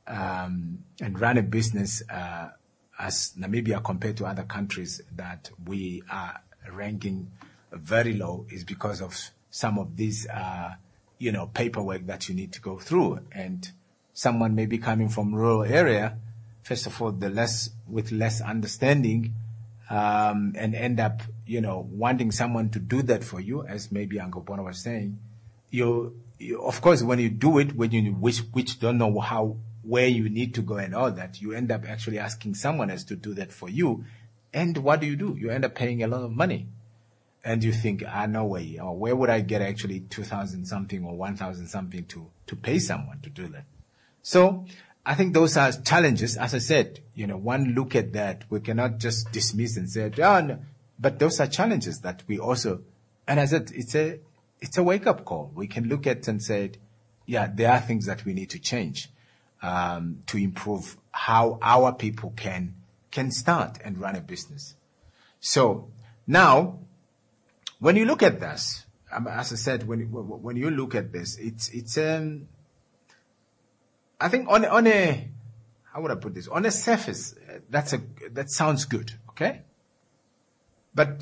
Speaker 1: um, and run a business uh, as Namibia compared to other countries that we are ranking very low is because of some of these uh, you know paperwork that you need to go through, and someone may be coming from rural area, first of all, the less with less understanding. Um, and end up, you know, wanting someone to do that for you, as maybe Uncle Bono was saying. You, you, of course, when you do it, when you which which don't know how where you need to go and all that, you end up actually asking someone else to do that for you. And what do you do? You end up paying a lot of money, and you think, ah, no way, or where would I get actually two thousand something or one thousand something to to pay someone to do that? So I think those are challenges. As I said, you know, one look at that, we cannot just dismiss and say, oh, no. But those are challenges that we also, and as I said, it's a, it's a wake up call. We can look at and say, yeah, there are things that we need to change, um, to improve how our people can, can start and run a business. So now, when you look at this, um, as I said, when, when you look at this, it's, it's, um, I think on on a how would I put this on a surface that's a that sounds good, okay, but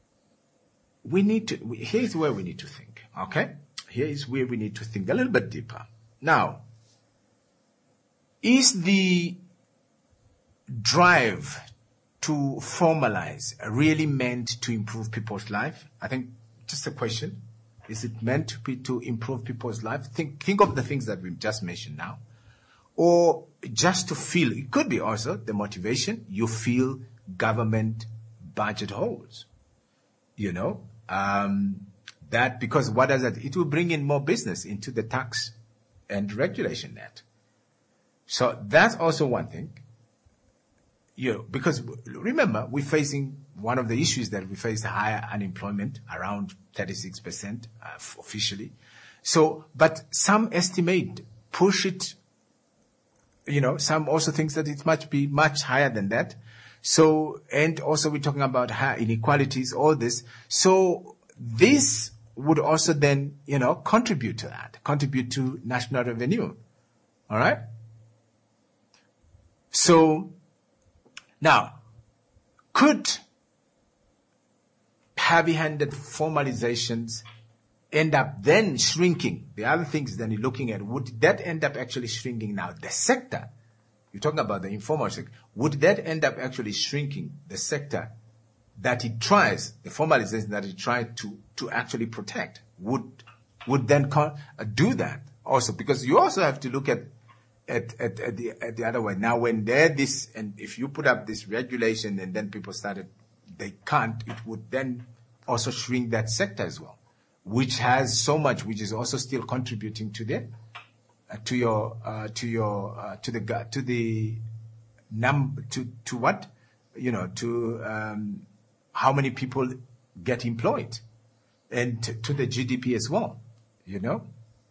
Speaker 1: we need to we, here's where we need to think, okay, here is where we need to think a little bit deeper. Now, is the drive to formalize really meant to improve people's life? I think just a question. Is it meant to be to improve people's lives? Think, think of the things that we've just mentioned now. Or just to feel, it could be also the motivation, you feel government budget holes. You know, um, that because what does that? It will bring in more business into the tax and regulation net. So that's also one thing. You know, because remember, we're facing one of the issues that we face higher unemployment, around thirty-six percent uh, officially. So, but some estimate, push it, you know, some also thinks that it might be much higher than that. So, and also we're talking about higher inequalities, all this. So this would also then, you know, contribute to that, contribute to national revenue. All right? So, now, could heavy-handed formalizations end up then shrinking? The other things then you're looking at, would that end up actually shrinking now? The sector, you're talking about the informal sector, would that end up actually shrinking the sector that it tries, the formalization that it tries to, to actually protect? Would, would then con- uh, do that also? Because you also have to look at At, at, at, the, at the other way. Now, when there this, and if you put up this regulation and then people started, they can't, it would then also shrink that sector as well, which has so much, which is also still contributing to the, uh, to your, uh, to your, uh, to the, to the num, to, to what, you know, to, um, how many people get employed and to, to the G D P as well, you know?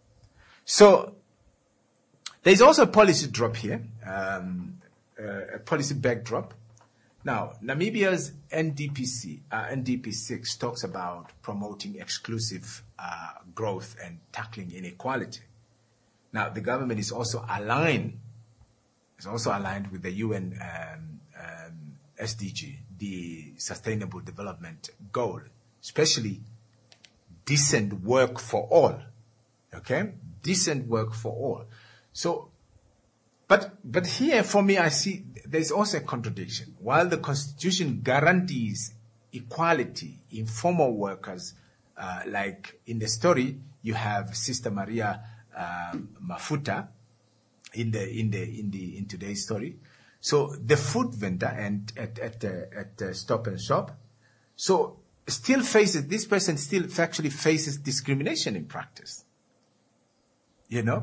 Speaker 1: So, there's also a policy drop here, um, uh, a policy backdrop. Now, Namibia's N D P C, uh, N D P six talks about promoting exclusive uh, growth and tackling inequality. Now, the government is also aligned, is also aligned with the U N um, um, S D G, the Sustainable Development Goal, especially decent work for all. Okay, decent work for all. So, but, but here for me, I see there's also a contradiction. While the Constitution guarantees equality, informal workers, uh, like in the story, you have Sister Maria um, Mafuta in the, in the, in the, in today's story. So the food vendor and at, at, uh, at uh, Stop and Shop. So still faces, this person still actually faces discrimination in practice. You know?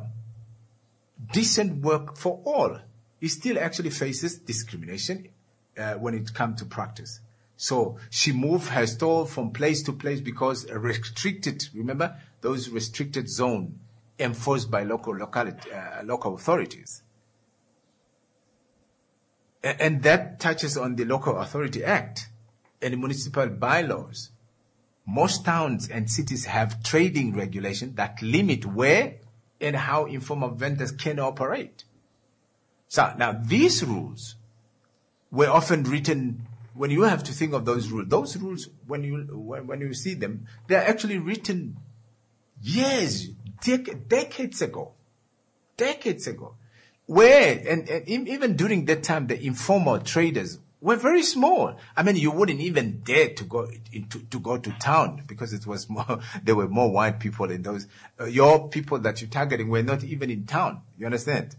Speaker 1: Decent work for all. He still actually faces discrimination uh, when it comes to practice. So she moved her store from place to place because a restricted, remember, those restricted zone enforced by local locality, uh, local authorities. A- and that touches on the Local Authority Act and the municipal bylaws. Most towns and cities have trading regulations that limit where and how informal vendors can operate. So now these rules were often written, when you have to think of those rules, those rules, when you, when, when you see them, they're actually written years, dec- decades ago, decades ago, where, and, and even during that time, the informal traders were very small. I mean, you wouldn't even dare to go into, to go to town because it was more, there were more white people in those, uh, your people that you're targeting were not even in town. You understand?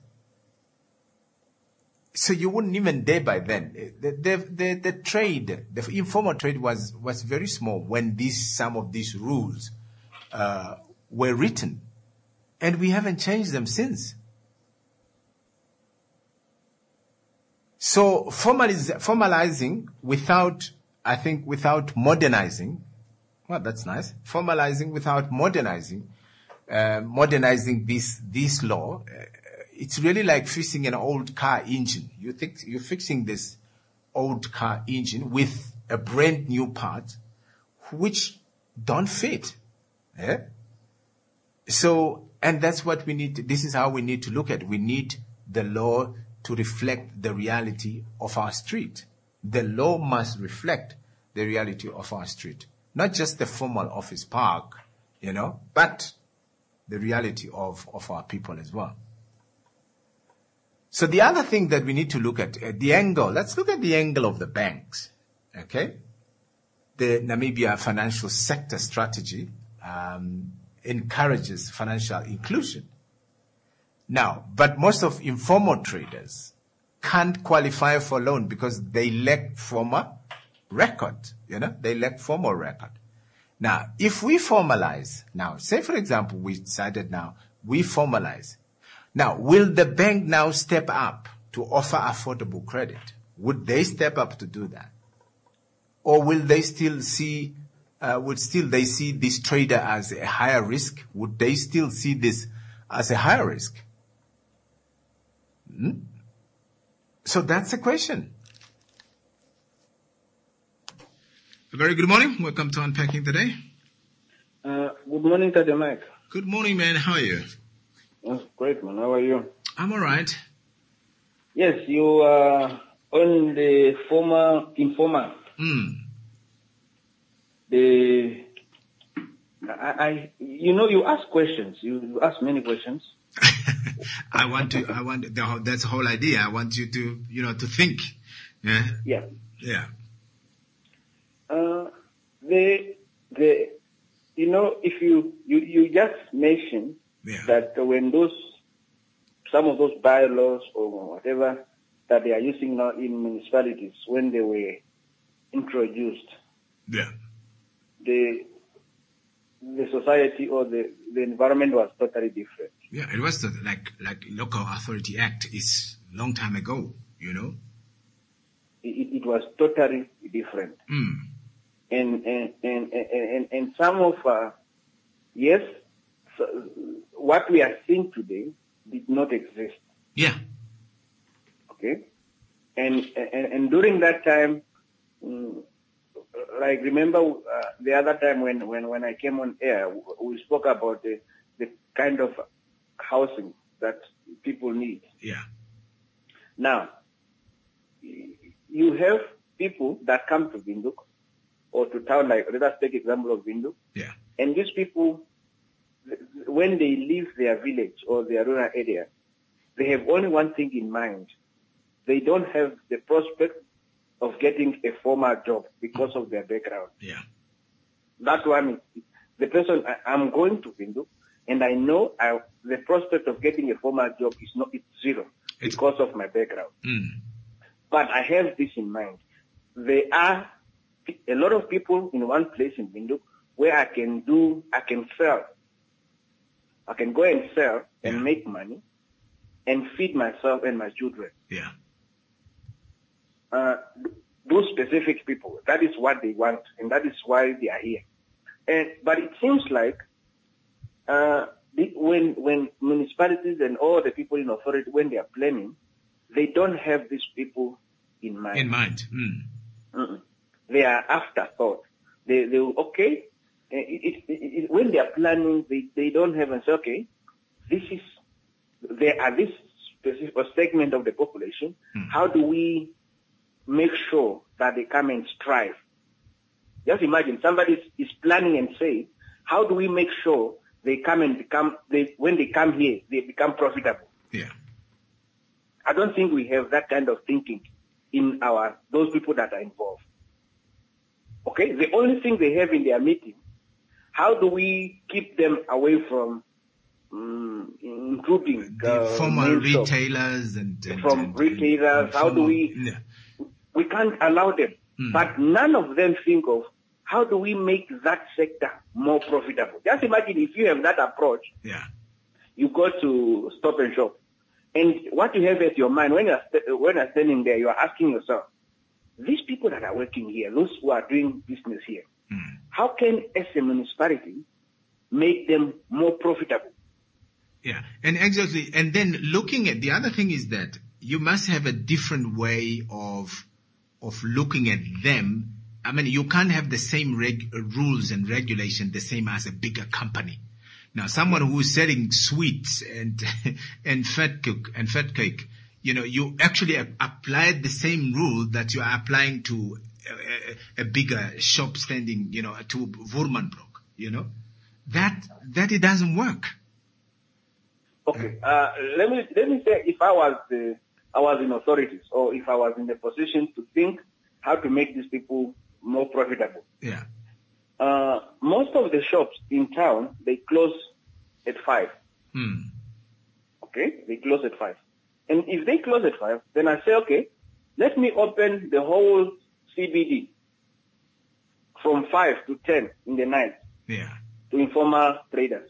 Speaker 1: So you wouldn't even dare by then. The, the, the, the trade, the informal trade was, was very small when these, some of these rules, uh, were written. And we haven't changed them since. So formaliz- formalizing without, I think, without modernizing, well, that's nice. Formalizing without modernizing, uh, modernizing this, this law, uh, it's really like fixing an old car engine. You think you're fixing this old car engine with a brand new part, which don't fit. Yeah? So, and that's what we need to, this is how we need to look at it. We need the law to reflect the reality of our street. The law must reflect the reality of our street. Not just the formal office park, you know, but the reality of, of our people as well. So the other thing that we need to look at, uh, the angle, let's look at the angle of the banks, okay? the Namibia financial sector strategy um, encourages financial inclusion. Now, but most of informal traders can't qualify for loan because they lack formal record, you know, they lack formal record. Now, if we formalize, now, say for example, we decided now, we formalize. Now, will the bank now step up to offer affordable credit? Would they step up to do that? Or will they still see, uh, would still they see this trader as a higher risk? Would they still see this as a higher risk? Hmm? So that's the question. A very good morning. Welcome to Unpacking Today.
Speaker 7: Uh, good morning, Tade Mike.
Speaker 1: Good morning, man. How are you?
Speaker 7: That's great, man. How are you?
Speaker 1: I'm all right.
Speaker 7: Yes, you are on the former informer.
Speaker 1: Mm.
Speaker 7: The I, I, you know, you ask questions. You ask many questions.
Speaker 1: I want to. I want. The, that's the whole idea. I want you to, you know, to think. Yeah.
Speaker 7: Yeah.
Speaker 1: Yeah.
Speaker 7: Uh, the the you know, if you you you just mentioned
Speaker 1: yeah.
Speaker 7: that when those some of those bylaws or whatever that they are using now in municipalities when they were introduced,
Speaker 1: yeah,
Speaker 7: the the society or the, the environment was totally different.
Speaker 1: Yeah, it was the, like like Local Authority Act is a long time ago, you know.
Speaker 7: It, it was totally different.
Speaker 1: Mm.
Speaker 7: And, and, and, and, and some of, uh, yes, so what we are seeing today did not exist.
Speaker 1: Yeah.
Speaker 7: Okay. And, and, and during that time, um, like remember uh, the other time when, when, when I came on air, we spoke about the, the kind of housing that people need.
Speaker 1: Yeah.
Speaker 7: Now, you have people that come to Windhoek or to town, like let us take example of Windhoek.
Speaker 1: Yeah.
Speaker 7: And these people, when they leave their village or their rural area, they have only one thing in mind. They don't have the prospect of getting a formal job because of their background.
Speaker 1: Yeah.
Speaker 7: That one, the person, I, I'm going to Windhoek, and I know I, the prospect of getting a formal job is not, it's zero
Speaker 1: it's,
Speaker 7: because of my background.
Speaker 1: Mm.
Speaker 7: But I have this in mind. There are a lot of people in one place in Windhoek where I can do, I can sell. I can go and sell and
Speaker 1: yeah.
Speaker 7: make money and feed myself and my children.
Speaker 1: Yeah.
Speaker 7: Uh, those specific people, that is what they want, and that is why they are here. And but it seems like uh, the, when when municipalities and all the people in authority, when they are planning, they don't have these people in mind.
Speaker 1: In mind. Mm.
Speaker 7: Mm-mm. They are afterthought. They they okay. It, it, it, when they are planning, they, they don't have and say, okay, this is there are this specific segment of the population.
Speaker 1: Mm.
Speaker 7: How do we make sure that they come and strive? Just imagine somebody is planning and say, how do we make sure they come and become, they, when they come here, they become profitable?
Speaker 1: Yeah.
Speaker 7: I don't think we have that kind of thinking in our, those people that are involved. Okay? The only thing they have in their meeting, how do we keep them away from um, including
Speaker 1: the
Speaker 7: uh,
Speaker 1: formal retailers and, and
Speaker 7: from
Speaker 1: and,
Speaker 7: retailers?
Speaker 1: and
Speaker 7: how
Speaker 1: formal,
Speaker 7: do we?
Speaker 1: Yeah.
Speaker 7: We can't allow them.
Speaker 1: Mm.
Speaker 7: But none of them think of how do we make that sector more profitable. Just imagine if you have that approach.
Speaker 1: Yeah.
Speaker 7: You go to Stop and Shop, and what you have at your mind when you're st- when you're standing there, you are asking yourself, these people that are working here, those who are doing business here,
Speaker 1: mm.
Speaker 7: how can as a municipality make them more profitable?
Speaker 1: Yeah, and exactly. And then looking at the other thing is that you must have a different way of of looking at them. I mean, you can't have the same reg- rules and regulation the same as a bigger company. Now, someone who is selling sweets and and fat cake and fat cake, you know, you actually applied the same rule that you are applying to a, a, a bigger shop standing, you know, to Woermannsbroek, you know, that that it doesn't work.
Speaker 7: Okay, uh, let me let me say if I was the I was in authorities or if I was in the position to think how to make these people more profitable.
Speaker 1: Yeah.
Speaker 7: Uh, most of the shops in town, they close at five.
Speaker 1: Hmm.
Speaker 7: Okay? They close at five. And if they close at five, then I say, okay, let me open the whole C B D from five to ten in the night.
Speaker 1: Yeah.
Speaker 7: To informal traders.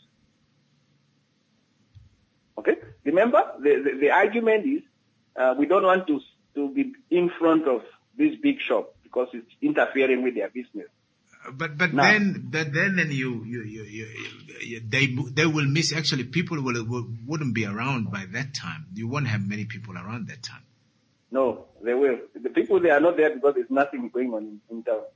Speaker 7: Okay? Remember, the, the, the argument is uh, we don't want to to be in front of this big shop because it's interfering with their business.
Speaker 1: But but
Speaker 7: No.
Speaker 1: then but then then you you, you you you they they will miss. Actually, people will, will wouldn't be around by that time. You won't have many people around that time.
Speaker 7: No, they will. The people, they are not there because there's nothing going on in, in town.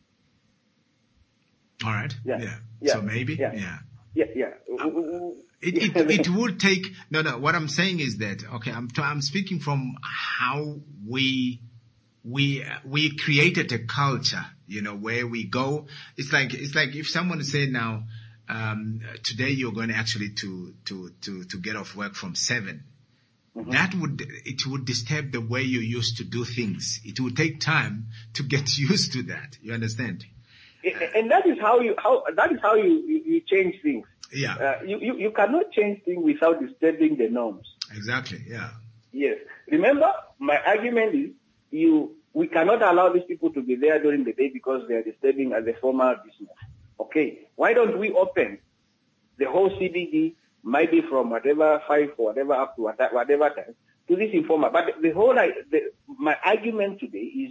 Speaker 1: All right.
Speaker 7: Yeah.
Speaker 1: Yeah.
Speaker 7: Yeah.
Speaker 1: So maybe.
Speaker 7: Yeah.
Speaker 1: Yeah.
Speaker 7: Yeah, yeah.
Speaker 1: It, it it would take no no. What I'm saying is that okay. I'm t- I'm speaking from how we we we created a culture. You know, where we go. It's like it's like if someone said now, um, today you're going actually to to to to get off work from seven. Mm-hmm. That would it would disturb the way you used to do things. It would take time to get used to that. You understand?
Speaker 7: And that is how you how that is how you, you, you change things.
Speaker 1: Yeah.
Speaker 7: Uh, you, you you cannot change things without disturbing the norms.
Speaker 1: Exactly. Yeah.
Speaker 7: Yes. Remember, my argument is you we cannot allow these people to be there during the day because they are disturbing as a formal business. Okay. Why don't we open the whole C B D, maybe from whatever five or whatever up to whatever time to this informal? But the whole the, my argument today is: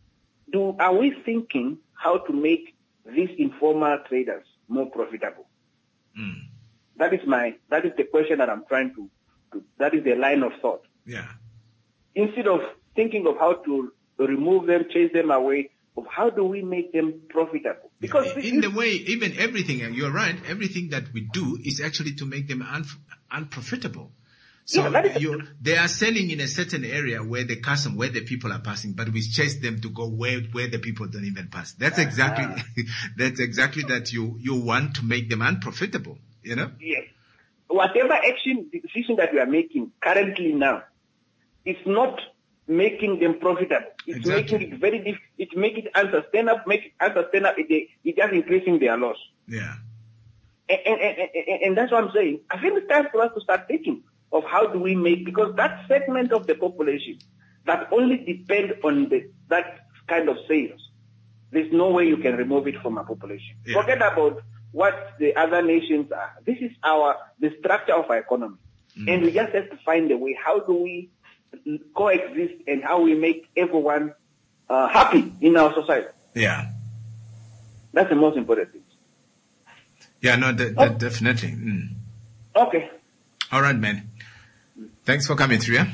Speaker 7: Do are we thinking how to make these informal traders more profitable?
Speaker 1: Mm.
Speaker 7: That is my, that is the question that I'm trying to, to, that is the line of thought.
Speaker 1: Yeah.
Speaker 7: Instead of thinking of how to remove them, chase them away, of how do we make them profitable? Because
Speaker 1: yeah. in the way, even everything, and you're right, everything that we do is actually to make them un- unprofitable. So
Speaker 7: yeah, that is,
Speaker 1: you, they are selling in a certain area where the custom, where the people are passing, but we chase them to go where, where the people don't even pass. That's exactly, uh-huh. that's exactly that you, you want to make them unprofitable, you know?
Speaker 7: Yes. Whatever action, decision that we are making currently now, it's not making them profitable. It's
Speaker 1: exactly.
Speaker 7: making it very difficult. It's making it unsustainable, make it unsustainable. It, it's just increasing their loss.
Speaker 1: Yeah.
Speaker 7: And, and, and, and, and that's what I'm saying. I think it's time for us to start thinking of how do we make, because that segment of the population that only depend on the, that kind of sales, there's no way you can remove it from our population. Yeah. Forget about what the other nations are. This is our, the structure of our economy. Mm. And we just have to find a way. How do we coexist and how we make everyone uh, happy in our society?
Speaker 1: Yeah.
Speaker 7: That's the most important thing.
Speaker 1: Yeah, no, de-
Speaker 7: oh.
Speaker 1: de- definitely. Mm.
Speaker 7: Okay.
Speaker 1: All right, man. Thanks for coming through, yeah?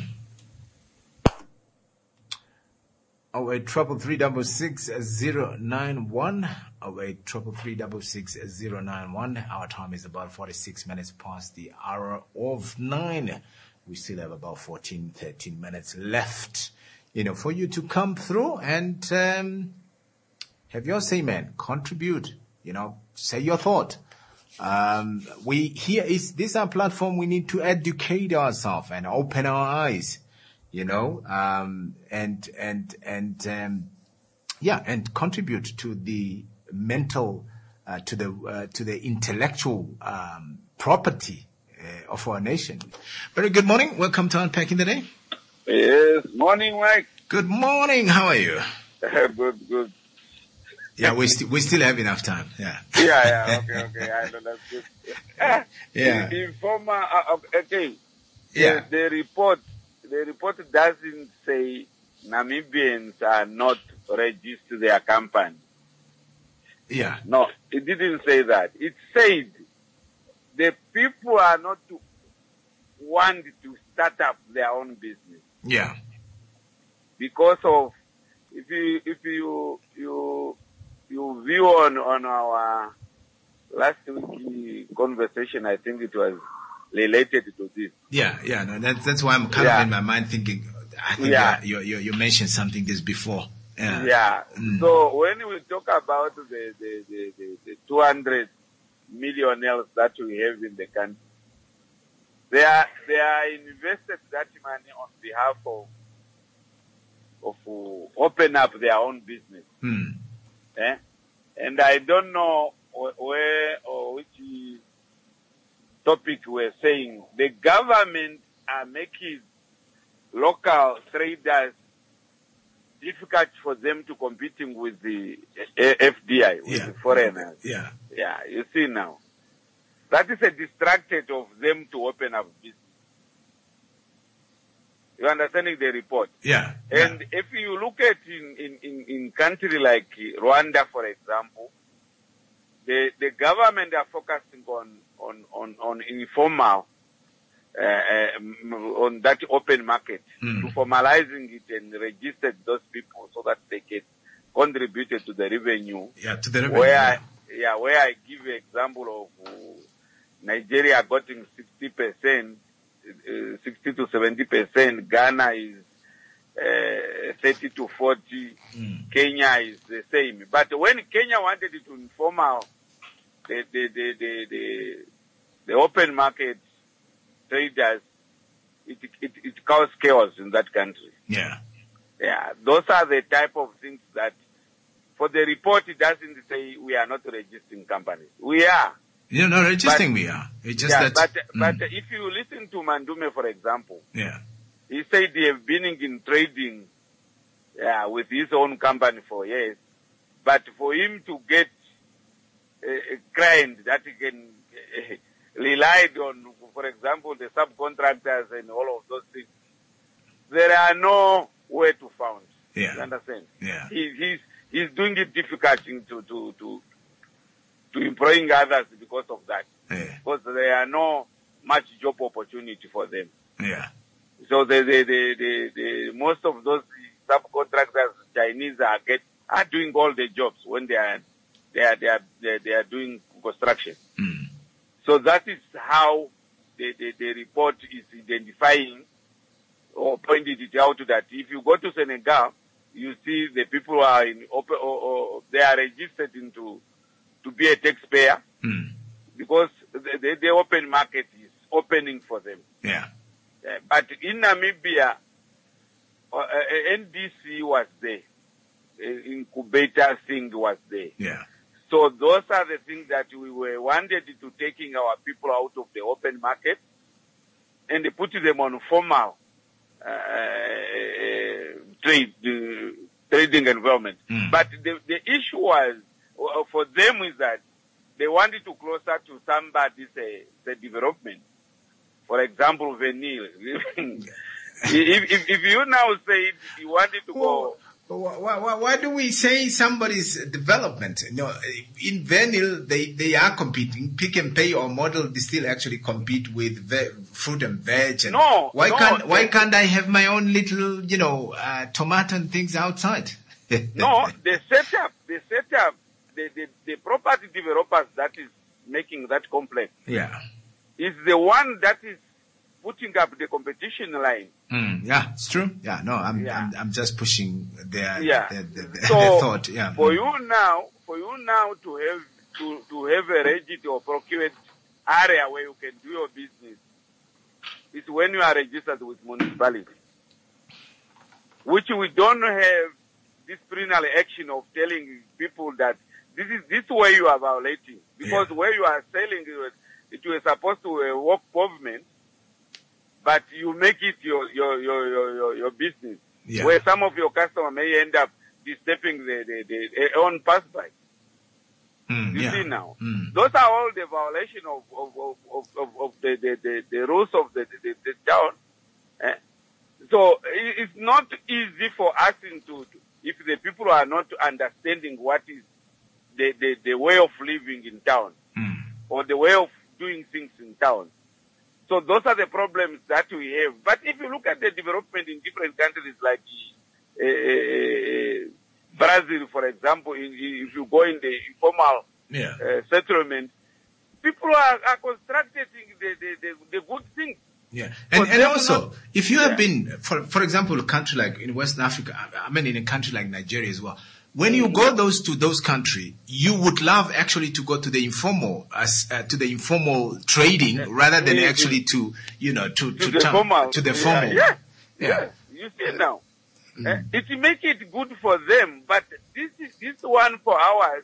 Speaker 1: Oh eight triple three double six zero nine one. Oh eight triple three double six zero nine one. Our time is about forty-six minutes past the hour of nine. We still have about fourteen, thirteen minutes left, you know, for you to come through and um, have your say, man. Contribute, you know, say your thought. Um, we here is this our platform. We need to educate ourselves and open our eyes, you know, um, and and and um, yeah, and contribute to the mental, uh, to the uh, to the intellectual um, property uh, of our nation. Very good morning. Welcome to Unpacking the Day.
Speaker 8: Yes, morning, Mike.
Speaker 1: Good morning. How are you?
Speaker 8: Good, good.
Speaker 1: Yeah, we still we still have enough time. Yeah.
Speaker 8: Yeah, yeah. Okay, okay. I know that's good.
Speaker 1: Yeah.
Speaker 8: The informer. Uh, okay.
Speaker 1: Yeah.
Speaker 8: The, the report. The report doesn't say Namibians are not registered their company.
Speaker 1: Yeah.
Speaker 8: No, it didn't say that. It said the people are not to want to start up their own business.
Speaker 1: Yeah.
Speaker 8: Because of if you if you you you view on on our last week conversation, I think it was related to this.
Speaker 1: Yeah, yeah, no, that's that's why I'm kind
Speaker 8: yeah.
Speaker 1: of in my mind thinking. I think
Speaker 8: yeah.
Speaker 1: you, you you mentioned something this before. Yeah.
Speaker 8: Yeah.
Speaker 1: Mm.
Speaker 8: So when we talk about the the the, the, the two hundred millionaires that we have in the country, they are they are invested that money on behalf of of uh, open up their own business.
Speaker 1: Mm.
Speaker 8: Eh? And I don't know where or which topic we're saying. The government are making local traders difficult for them to competing with the F D I, with
Speaker 1: Yeah.
Speaker 8: the foreigners.
Speaker 1: Yeah.
Speaker 8: Yeah, you see now. That is a distracted of them to open up business. You understanding the report?
Speaker 1: Yeah.
Speaker 8: And if you look at in, in, in, in country like Rwanda, for example, the, the government are focusing on, on, on, on informal, uh, uh, on that open market,
Speaker 1: Mm.
Speaker 8: to formalizing it and register those people so that they can contribute to the revenue.
Speaker 1: Yeah, to the revenue.
Speaker 8: Where I, yeah, where I give you example of uh, Nigeria getting sixty percent, uh, sixty to seventy percent. Ghana is uh, thirty to forty.
Speaker 1: Mm.
Speaker 8: Kenya is the same. But when Kenya wanted to inform our, the, the, the, the, the, the open market traders, it, it, it caused chaos in that country.
Speaker 1: Yeah.
Speaker 8: Yeah, those are the type of things that, for the report, it doesn't say we are not registering companies. We are.
Speaker 1: You know, registering
Speaker 8: But-
Speaker 1: we are. It's just
Speaker 8: yeah,
Speaker 1: that.
Speaker 8: but,
Speaker 1: mm,
Speaker 8: but if you listen to Mandume, for example,
Speaker 1: yeah.
Speaker 8: he said they have been in trading yeah, with his own company for years. But for him to get a, a client that he can uh, rely on, for example, the subcontractors and all of those things, there are no way to found.
Speaker 1: Yeah.
Speaker 8: You understand?
Speaker 1: Yeah.
Speaker 8: He, he's, he's doing it difficult to, to, to, to employing others because of that.
Speaker 1: Yeah.
Speaker 8: Because there are no much job opportunity for them.
Speaker 1: Yeah.
Speaker 8: So the, the, the, the, the most of those subcontractors, Chinese are get, are doing all the jobs when they are, they are, they are, they, they are doing construction.
Speaker 1: Mm.
Speaker 8: So that is how the, the, the report is identifying or pointed it out that if you go to Senegal, you see the people who are in open, or, or they are registered into, to be a taxpayer
Speaker 1: Mm.
Speaker 8: because the, the, the open market is opening for them.
Speaker 1: Yeah.
Speaker 8: Uh, but in Namibia, uh, uh, N D C was there. Uh, incubator thing was there.
Speaker 1: Yeah.
Speaker 8: So those are the things that we were wanted to taking our people out of the open market and put them on formal uh, trade, uh, trading environment.
Speaker 1: Mm.
Speaker 8: But the, the issue was, uh, for them is that they wanted to closer to somebody's uh, the development. For example, Venil. if, if, if you now say you wanted to go...
Speaker 1: Why, why, why do we say somebody's development? You know, in Venil, they, they are competing. Pick and Pay or Model, they still actually compete with ve- fruit and veg. And
Speaker 8: No,
Speaker 1: why
Speaker 8: no,
Speaker 1: can't why
Speaker 8: they-
Speaker 1: can't I have my own little, you know, uh, tomato and things outside?
Speaker 8: No, the setup, the setup, the, the, the property developers that is making that complex
Speaker 1: Yeah.
Speaker 8: is the one that is putting up the competition line.
Speaker 1: Mm, yeah, it's true. Yeah, no, I'm
Speaker 8: Yeah.
Speaker 1: I'm, I'm just pushing their,
Speaker 8: Yeah.
Speaker 1: their, their, their,
Speaker 8: So
Speaker 1: their thought. Yeah.
Speaker 8: for
Speaker 1: Mm.
Speaker 8: you now, for you now to have to, to have a registered or procured area where you can do your business is when you are registered with municipality, which we don't have disciplinary action of telling people that this is this way you are violating because
Speaker 1: Yeah.
Speaker 8: where you are selling it, it was supposed to uh, work government, but you make it your your your your, your, your business.
Speaker 1: Yeah.
Speaker 8: Where some of your customers may end up disturbing the the, the, the own pass by.
Speaker 1: Mm,
Speaker 8: You
Speaker 1: yeah.
Speaker 8: see now,
Speaker 1: Mm.
Speaker 8: those are all the violation of of of of, of, of the, the, the the rules of the the, the town. Eh? So it- it's not easy for us to, if the people are not understanding what is the, the, the way of living in town
Speaker 1: Mm.
Speaker 8: or the way of doing things in town. So those are the problems that we have. But if you look at the development in different countries like uh, Brazil, for example, in, if you go in the informal
Speaker 1: Yeah.
Speaker 8: uh, settlement, people are, are constructing the, the, the, the good things.
Speaker 1: Yeah, and,
Speaker 8: For
Speaker 1: and
Speaker 8: them
Speaker 1: also,
Speaker 8: not-
Speaker 1: if you have
Speaker 8: Yeah.
Speaker 1: been, for for example, a country like in West Africa, I I mean, in a country like Nigeria as well, when you go those to those countries, you would love actually to go to the informal, as uh, to the informal trading rather than
Speaker 8: Yeah.
Speaker 1: actually to, you know, to
Speaker 8: To
Speaker 1: to,
Speaker 8: the
Speaker 1: town-
Speaker 8: formal.
Speaker 1: to the
Speaker 8: Yeah,
Speaker 1: formal.
Speaker 8: Yeah,
Speaker 1: Yeah.
Speaker 8: yeah. You see now. Mm. Uh, it make it good for them, but this is this one for ours.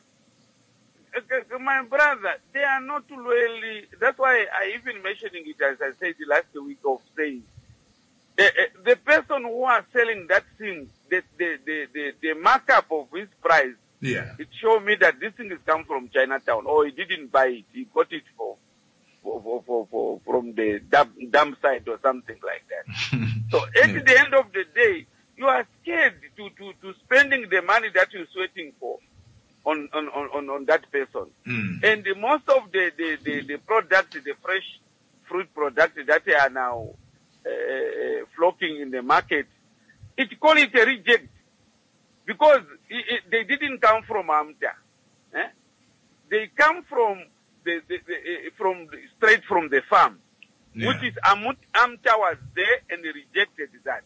Speaker 8: Uh, my brother, they are not really. That's why I even mentioning it as I said last week of saying uh, uh, the person who are selling that thing, the the the the, the markup of his price.
Speaker 1: Yeah.
Speaker 8: It showed me that this thing is come from Chinatown, or he didn't buy it. He got it for, for, for, for, for from the dump, dump site or something like that. So at yeah. the end of the day, you are scared to, to, to spending the money that you're sweating for on, on, on, on that person.
Speaker 1: Mm.
Speaker 8: And the, most of the, the, the, the products, the fresh fruit products that are now uh, flocking in the market, it call it a reject. Because it, it, they didn't come from AMTA. Eh? They come from the, the, the, uh, from the, straight from the farm, yeah. which is AMTA was there and they rejected that.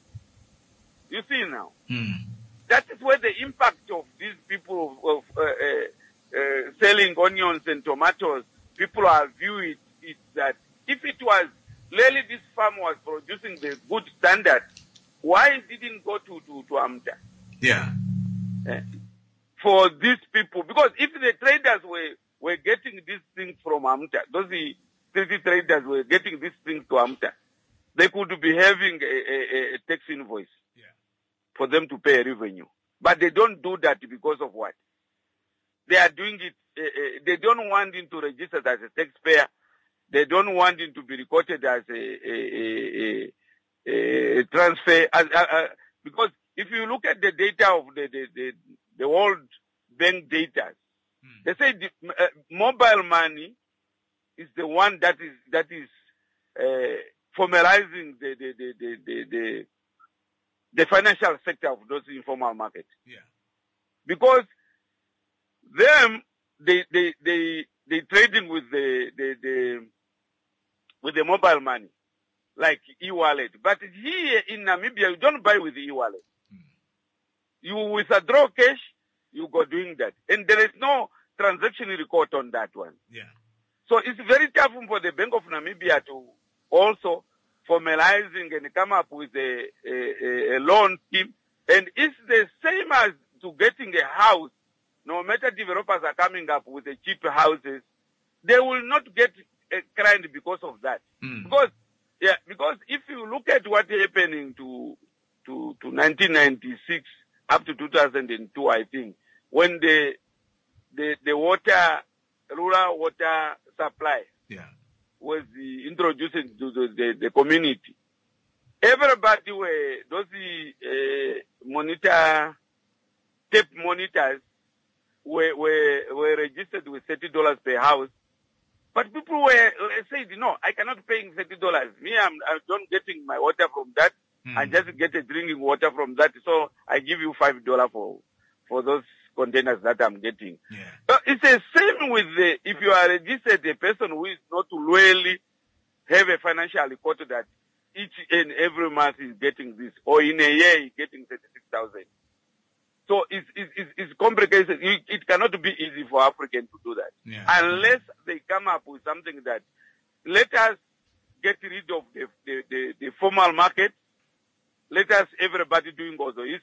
Speaker 8: You see now?
Speaker 1: Mm.
Speaker 8: That is where the impact of these people of, of uh, uh, uh, selling onions and tomatoes, people are viewing it, it that if it was really this farm was producing the good standard, why didn't go to, to, to AMTA?
Speaker 1: Yeah.
Speaker 8: Uh, for these people, because if the traders were, were getting these things from AMTA, those the city traders were getting these things to AMTA, they could be having a, a, a tax invoice
Speaker 1: yeah.
Speaker 8: for them to pay a revenue. But they don't do that because of what? They are doing it, uh, uh, they don't want him to register as a taxpayer. They don't want him to be recorded as a, a, a, a transfer, as, uh, uh, because if you look at the data of the the, the, the World Bank data, mm. they say the, uh, mobile money is the one that is that is uh, formalizing the the, the the the the the financial sector of those informal markets.
Speaker 1: Yeah.
Speaker 8: Because them they they they they trading with the the, the with the mobile money, like e-wallet. But here in Namibia, you don't buy with the e-wallet. You withdraw cash, you go doing that. And there is no transaction record on that one.
Speaker 1: Yeah.
Speaker 8: So it's very tough for the Bank of Namibia to also formalizing and come up with a, a, a loan scheme. And it's the same as to getting a house. No matter developers are coming up with the cheap houses, they will not get a client because of that.
Speaker 1: Mm.
Speaker 8: Because, yeah, because if you look at what happening to, to, to nineteen ninety-six, up to two thousand two, I think, when the the the water, rural water supply
Speaker 1: yeah.
Speaker 8: was uh, introduced to the, the, the community, everybody were, those uh, monitor, tape monitors were, were, were registered with thirty dollars per house. But people were said, no, I cannot pay thirty dollars. Me, I'm, I'm not getting my water from that. Mm. I just get a drinking water from that, so I give you five dollars for for those containers that I'm getting.
Speaker 1: Yeah.
Speaker 8: But it's the same with the, if you are registered a person who is not really have a financial record that each and every month is getting this, or in a year is getting thirty-six thousand. So it's, it's, it's complicated. It, it cannot be easy for Africans to do that.
Speaker 1: Yeah.
Speaker 8: Unless they come up with something that, let us get rid of the, the, the, the formal market. Let us, everybody doing also his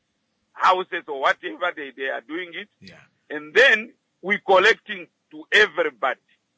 Speaker 8: houses or whatever they, they are doing it.
Speaker 1: Yeah.
Speaker 8: And then we collecting to everybody.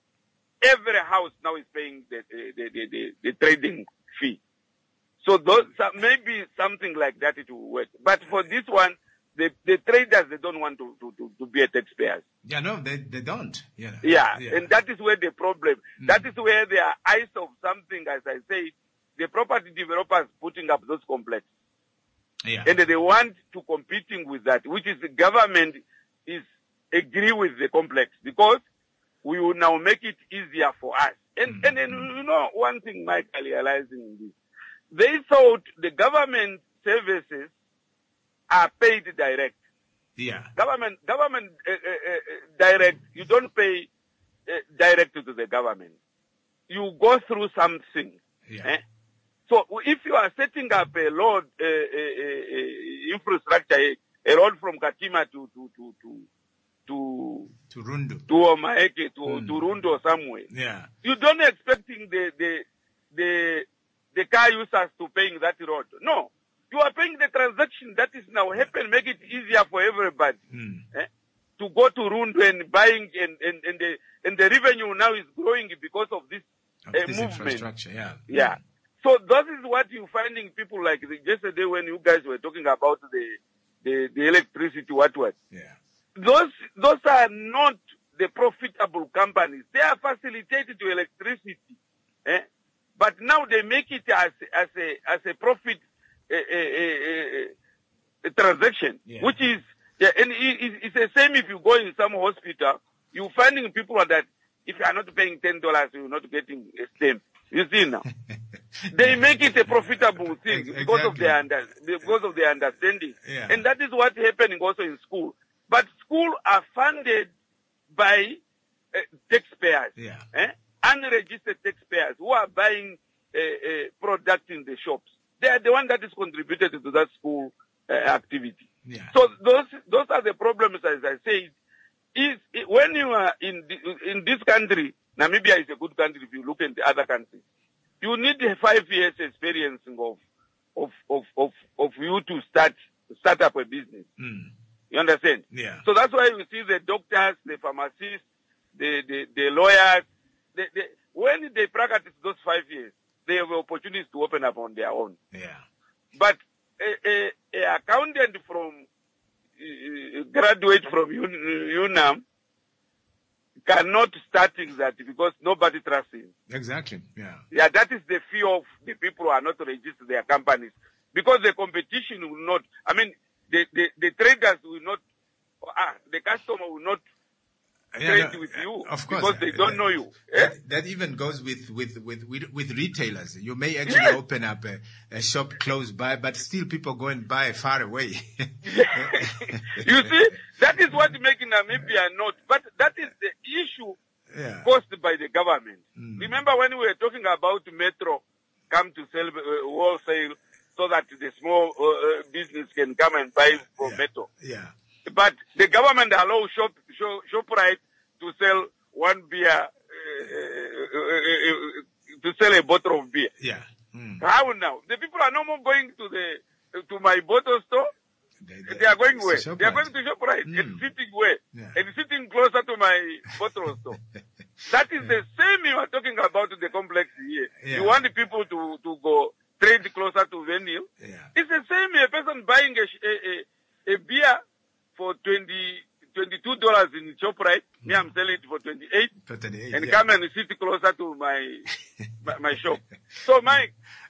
Speaker 8: Every house now is paying the, the, the, the, the trading fee. So those, maybe something like that it will work. But for this one, the, the traders, they don't want to, to, to, to be a taxpayers.
Speaker 1: Yeah, no, they, they don't. Yeah.
Speaker 8: Yeah.
Speaker 1: yeah.
Speaker 8: And that is where the problem,
Speaker 1: mm.
Speaker 8: that is where they are eyes of something, as I say, the property developers putting up those complexes.
Speaker 1: Yeah.
Speaker 8: And they want to competing with that, which is the government is agree with the complex because we will now make it easier for us. And, mm. and then, you know, one thing Michael realizing this, they thought the government services are paid direct.
Speaker 1: Yeah.
Speaker 8: Government, government uh, uh, uh, direct, you don't pay uh, direct to the government. You go through something.
Speaker 1: Yeah.
Speaker 8: Eh? So if you are setting up a road, uh, uh, uh, infrastructure, a, a road from Katima to, to, to, to, to,
Speaker 1: to Rundu,
Speaker 8: to Omaeke, to,
Speaker 1: mm.
Speaker 8: to Rundu or somewhere.
Speaker 1: Yeah.
Speaker 8: You don't expecting the, the, the, the car users to paying that road. No. You are paying the transaction that is now happen, make it easier for everybody.
Speaker 1: Mm.
Speaker 8: Eh? To go to Rundu and buying, and, and, and, the, and the revenue now is growing because of this,
Speaker 1: Of
Speaker 8: uh,
Speaker 1: this
Speaker 8: movement.
Speaker 1: infrastructure, yeah.
Speaker 8: Yeah. So that is what you're finding people like the, yesterday when you guys were talking about the, the, the electricity, what what.
Speaker 1: Yeah.
Speaker 8: Those, those are not the profitable companies. They are facilitated to electricity. Eh? But now they make it as, as a, as a profit, a, a, a, a transaction,
Speaker 1: Yeah.
Speaker 8: which is, yeah, and it, it's the same if you go in some hospital, you're finding people that if you are not paying ten dollars, you're not getting a stamp. You see now? They make it a profitable thing
Speaker 1: Ex-
Speaker 8: because of
Speaker 1: exactly.
Speaker 8: their under, because of their understanding.
Speaker 1: Yeah.
Speaker 8: And that is what's happening also in school. But schools are funded by uh, taxpayers,
Speaker 1: Yeah.
Speaker 8: eh? unregistered taxpayers who are buying uh, uh, product in the shops. They are the one that is contributed to that school uh, activity.
Speaker 1: Yeah.
Speaker 8: So those those are the problems, as I said. Is it, when you are in the, in this country, Namibia is a good country. If you look at the other countries, you need a five years experience of of of of, of you to start start up a business.
Speaker 1: Mm.
Speaker 8: You understand?
Speaker 1: Yeah.
Speaker 8: So that's why you see the doctors, the pharmacists, the the, the lawyers. They, they, when they practice those five years, they have opportunities to open up on their own.
Speaker 1: Yeah.
Speaker 8: But a, a, a accountant from uh, graduate from U N A M cannot start that because nobody trusts him.
Speaker 1: Exactly. Yeah.
Speaker 8: Yeah, that is the fear of the people who are not registered their companies, because the competition will not. I mean, the the, the traders will not. Ah, the customer will not
Speaker 1: Yeah,
Speaker 8: trade
Speaker 1: no,
Speaker 8: with you
Speaker 1: of course,
Speaker 8: because they
Speaker 1: uh,
Speaker 8: don't
Speaker 1: that-
Speaker 8: know you. Eh?
Speaker 1: That, that even goes with, with, with, with, with retailers. You may actually
Speaker 8: Yes.
Speaker 1: open up a, a shop close by, but still people go and buy far away.
Speaker 8: You see, that is what making Namibia not. But that is the issue
Speaker 1: Yeah.
Speaker 8: caused by the government.
Speaker 1: Mm.
Speaker 8: Remember when we were talking about Metro come to sell uh, wholesale so that the small uh, uh, business can come and buy from
Speaker 1: Yeah.
Speaker 8: Metro.
Speaker 1: Yeah.
Speaker 8: But the government allows shop, shop, ShopRite to sell one beer, uh, uh, uh, uh, to sell a bottle of beer.
Speaker 1: Yeah. Mm.
Speaker 8: How now? The people are no more going to the to my bottle store.
Speaker 1: They,
Speaker 8: They are going
Speaker 1: it's
Speaker 8: where?
Speaker 1: a
Speaker 8: They are
Speaker 1: ShopRite.
Speaker 8: going to ShopRite
Speaker 1: Mm.
Speaker 8: and sitting where?
Speaker 1: Yeah.
Speaker 8: And sitting closer to my bottle store. That is the same you are talking about the complex here.
Speaker 1: Yeah.
Speaker 8: You want the people to, to go trade closer to venue.
Speaker 1: Yeah.
Speaker 8: It's the same a person buying a, sh- a, a, a beer for twenty, twenty-two dollars in ShopRite. Me, I'm selling it for twenty-eight.
Speaker 1: For twenty-eight,
Speaker 8: And
Speaker 1: yeah.
Speaker 8: come and sit closer to my, my, my shop. So Mike,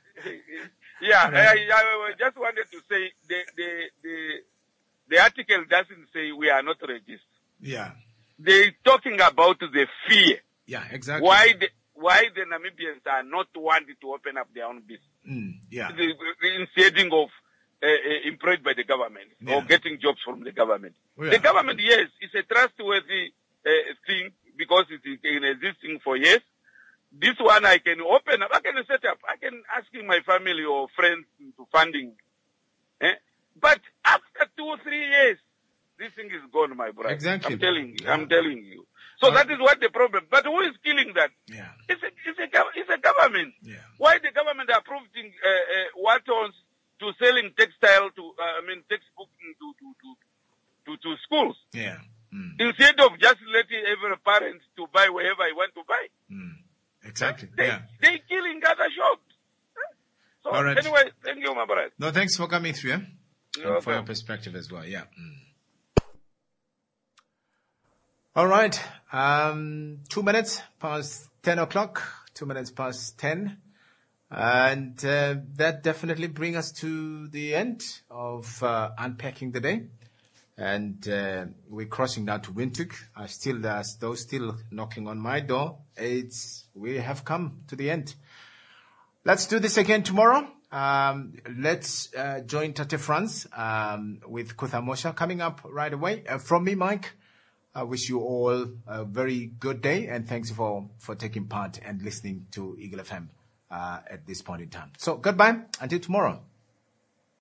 Speaker 8: yeah, I, I just wanted to say the, the, the, the article doesn't say we are not registered.
Speaker 1: Yeah.
Speaker 8: They're talking about the fear.
Speaker 1: Yeah, exactly.
Speaker 8: Why the, why the Namibians are not wanting to open up their own business.
Speaker 1: Mm. Yeah.
Speaker 8: The, the instead of uh, uh, employed by the government or
Speaker 1: Yeah.
Speaker 8: getting jobs from the government.
Speaker 1: Oh, yeah.
Speaker 8: The government, yes, is a trustworthy uh, thing because it is been existing for years. This one I can open up, I can set up, I can ask my family or friends into funding. Eh? But after two or three years, this thing is gone, my brother.
Speaker 1: Exactly.
Speaker 8: I'm telling you.
Speaker 1: Yeah.
Speaker 8: I'm telling you. So that is what the problem. But who is killing that?
Speaker 1: Yeah.
Speaker 8: It's a, it's a, gov- it's a government.
Speaker 1: Yeah.
Speaker 8: Why the government approving uh, uh, Watons to selling textile to, uh, I mean, textbook to, to, to, to, to schools?
Speaker 1: Yeah. Mm.
Speaker 8: Instead of just letting every parent to buy wherever he want to buy.
Speaker 1: Mm. Exactly.
Speaker 8: They,
Speaker 1: Yeah.
Speaker 8: they killing other shops. So
Speaker 1: All right.
Speaker 8: anyway, thank you, my brother.
Speaker 1: No, thanks for coming through, eh?
Speaker 8: You're
Speaker 1: And for your
Speaker 8: welcome.
Speaker 1: perspective as well. Yeah. Mm. All right. Um, two minutes past ten o'clock. Two minutes past ten. And uh, that definitely brings us to the end of uh, unpacking the day. And uh, we're crossing now to Windhoek. I still there's those still knocking on my door. It's we have come to the end. Let's do this again tomorrow. Um, let's uh, join Tate France um, with Kuthamosha coming up right away. Uh, from me, Mike, I wish you all a very good day and thanks for, for taking part and listening to Eagle F M uh, at this point in time. So goodbye until tomorrow.